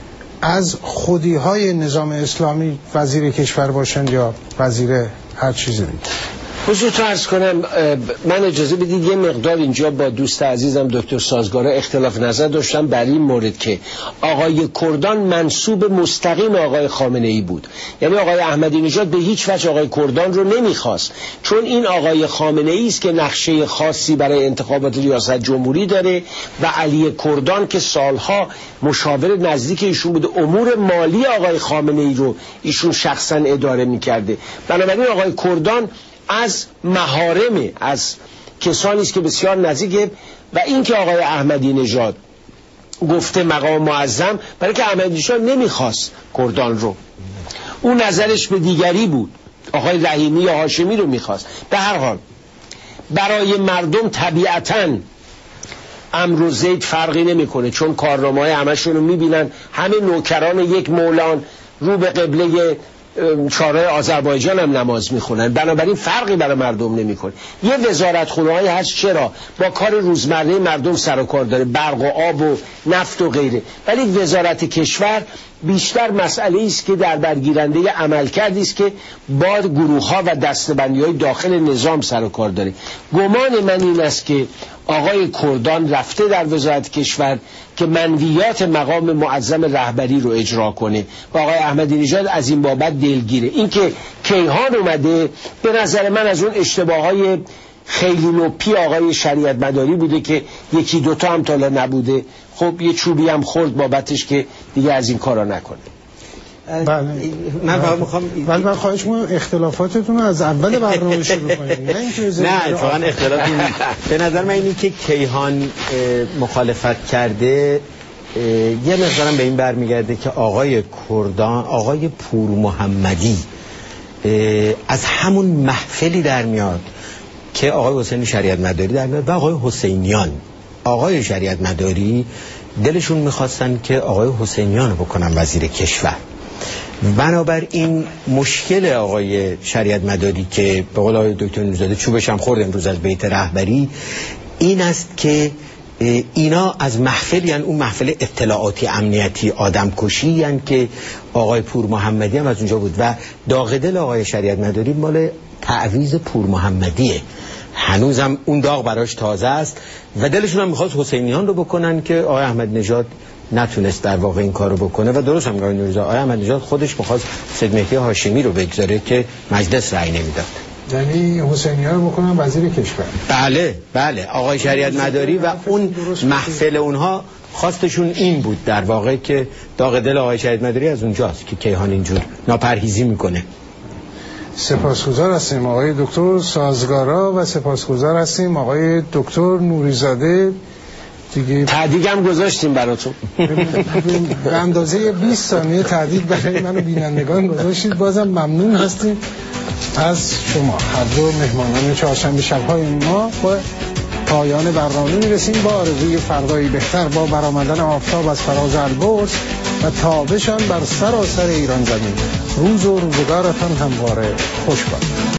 از خودی‌های نظام اسلامی وزیر کشور باشند یا وزیر هر چیزی دیگه؟ حضورتون عرض کنم من اجازه بدید یه مقدار اینجا با دوست عزیزم دکتر سازگارا اختلاف نظر داشتم بر این مورد که آقای کردان منسوب مستقیم آقای خامنه ای بود، یعنی آقای احمدی نژاد به هیچ وجه آقای کردان رو نمیخواست، چون این آقای خامنه ای است که نقشه خاصی برای انتخابات ریاست جمهوری داره و علی کردان که سالها مشاور نزدیک ایشون بوده امور مالی آقای خامنه ای رو ایشون شخصا اداره میکرده. بنابراین آقای کردان از محارم از کسانی است که بسیار نزدیکه و این که آقای احمدی نژاد گفته مقام معظم برای که احمدی نژاد نمیخواست کردان رو، اون نظرش به دیگری بود، آقای رحیمی یا هاشمی رو میخواست. به هر حال برای مردم طبیعتاً امر و زید فرقی نمیکنه، چون کارنامه‌های همشون رو میبینن، همه نوکران یک مولان رو به قبله چهارراه آذربایجان هم نماز میخونن، بنابراین فرقی برای مردم نمیکنه. یه وزارتخونه‌ای هست چرا با کار روزمره مردم سر و کار داره، برق و آب و نفت و غیره، ولی وزارت کشور بیشتر مسئله است که در برگیرنده عملکردی است که با گروه‌ها و دسته‌بندی‌های داخل نظام سر و کار داره. گمان من این است که آقای کردان رفته در وزارت کشور که منویات مقام معظم رهبری رو اجرا کنه و آقای احمدی نژاد از این بابت دلگیره. این که کیهان اومده به نظر من از اون اشتباههای خیلی نوپی آقای شریعت مداری بوده که یکی دوتا هم تا حالا نبوده، خب یه چوبی هم خورد بابتش که دیگه از این کارا نکنه. بله. من میخوام ولی من خواهش می‌کنم اختلافاتتون رو از اول برنامه شروع کنید. نه اتفاقا اختلافی نیست. به نظر من اینی که کیهان مخالفت کرده یه مقدارم به این برمیگرده که آقای کردان، آقای پور محمدی از همون محفلی در میاد که آقای حسین شریعت مداری در میاد و آقای حسینیان. آقای شریعت مداری دلشون میخواستن که آقای حسینیان رو بکنن وزیر کشور. بنابراین مشکل آقای شریعت مداری که به قول آقای دکتر نوری‌زاده چوبش هم خورد امروز از بیت رهبری این است که اینا از محفلی، یعنی اون محفل اطلاعاتی امنیتی آدمکشی، یعنی که آقای پور محمدی هم از اونجا بود و داغ دل آقای شریعت مداری مال تعویض پور محمدیه، هنوزم اون داغ براش تازه است و دلشون هم میخواست حسینیان رو بکنن که آقای احمد نژاد نتونست در واقع این کار رو بکنه و درست هم آقای نوری‌زاده آقای احمد نژاد خودش میخواست سید مهدی هاشمی رو بگذاره که مجلس رأی نمیداد، یعنی حسینیان رو بکنن وزیر کشور. بله بله آقای شریعت مداری و اون محفل اونها خواستشون این بود در واقع که داغ دل آقای شریعت مداری از اونجاست که کیهان اینجور ناپرهیزی میکنه. سپاسگزار هستیم آقای دکتر سازگارا و سپاسگزار هستیم آقای دکتر نوری‌زاده. دیگه تعدیدم گذاشتیم براتون به اندازه 20 ثانیه تعدید برای من و بینندگان گذاشتید. بازم ممنون هستیم از شما هر دو مهمانان چهارشنبه شب‌های ما. با پایان برنامه میرسیم با آرزوی فردایی بهتر با برآمدن آفتاب از فراز البرز و تابشان بر سراسر ایران زمین. روز و روزگارتان همواره خوش باد.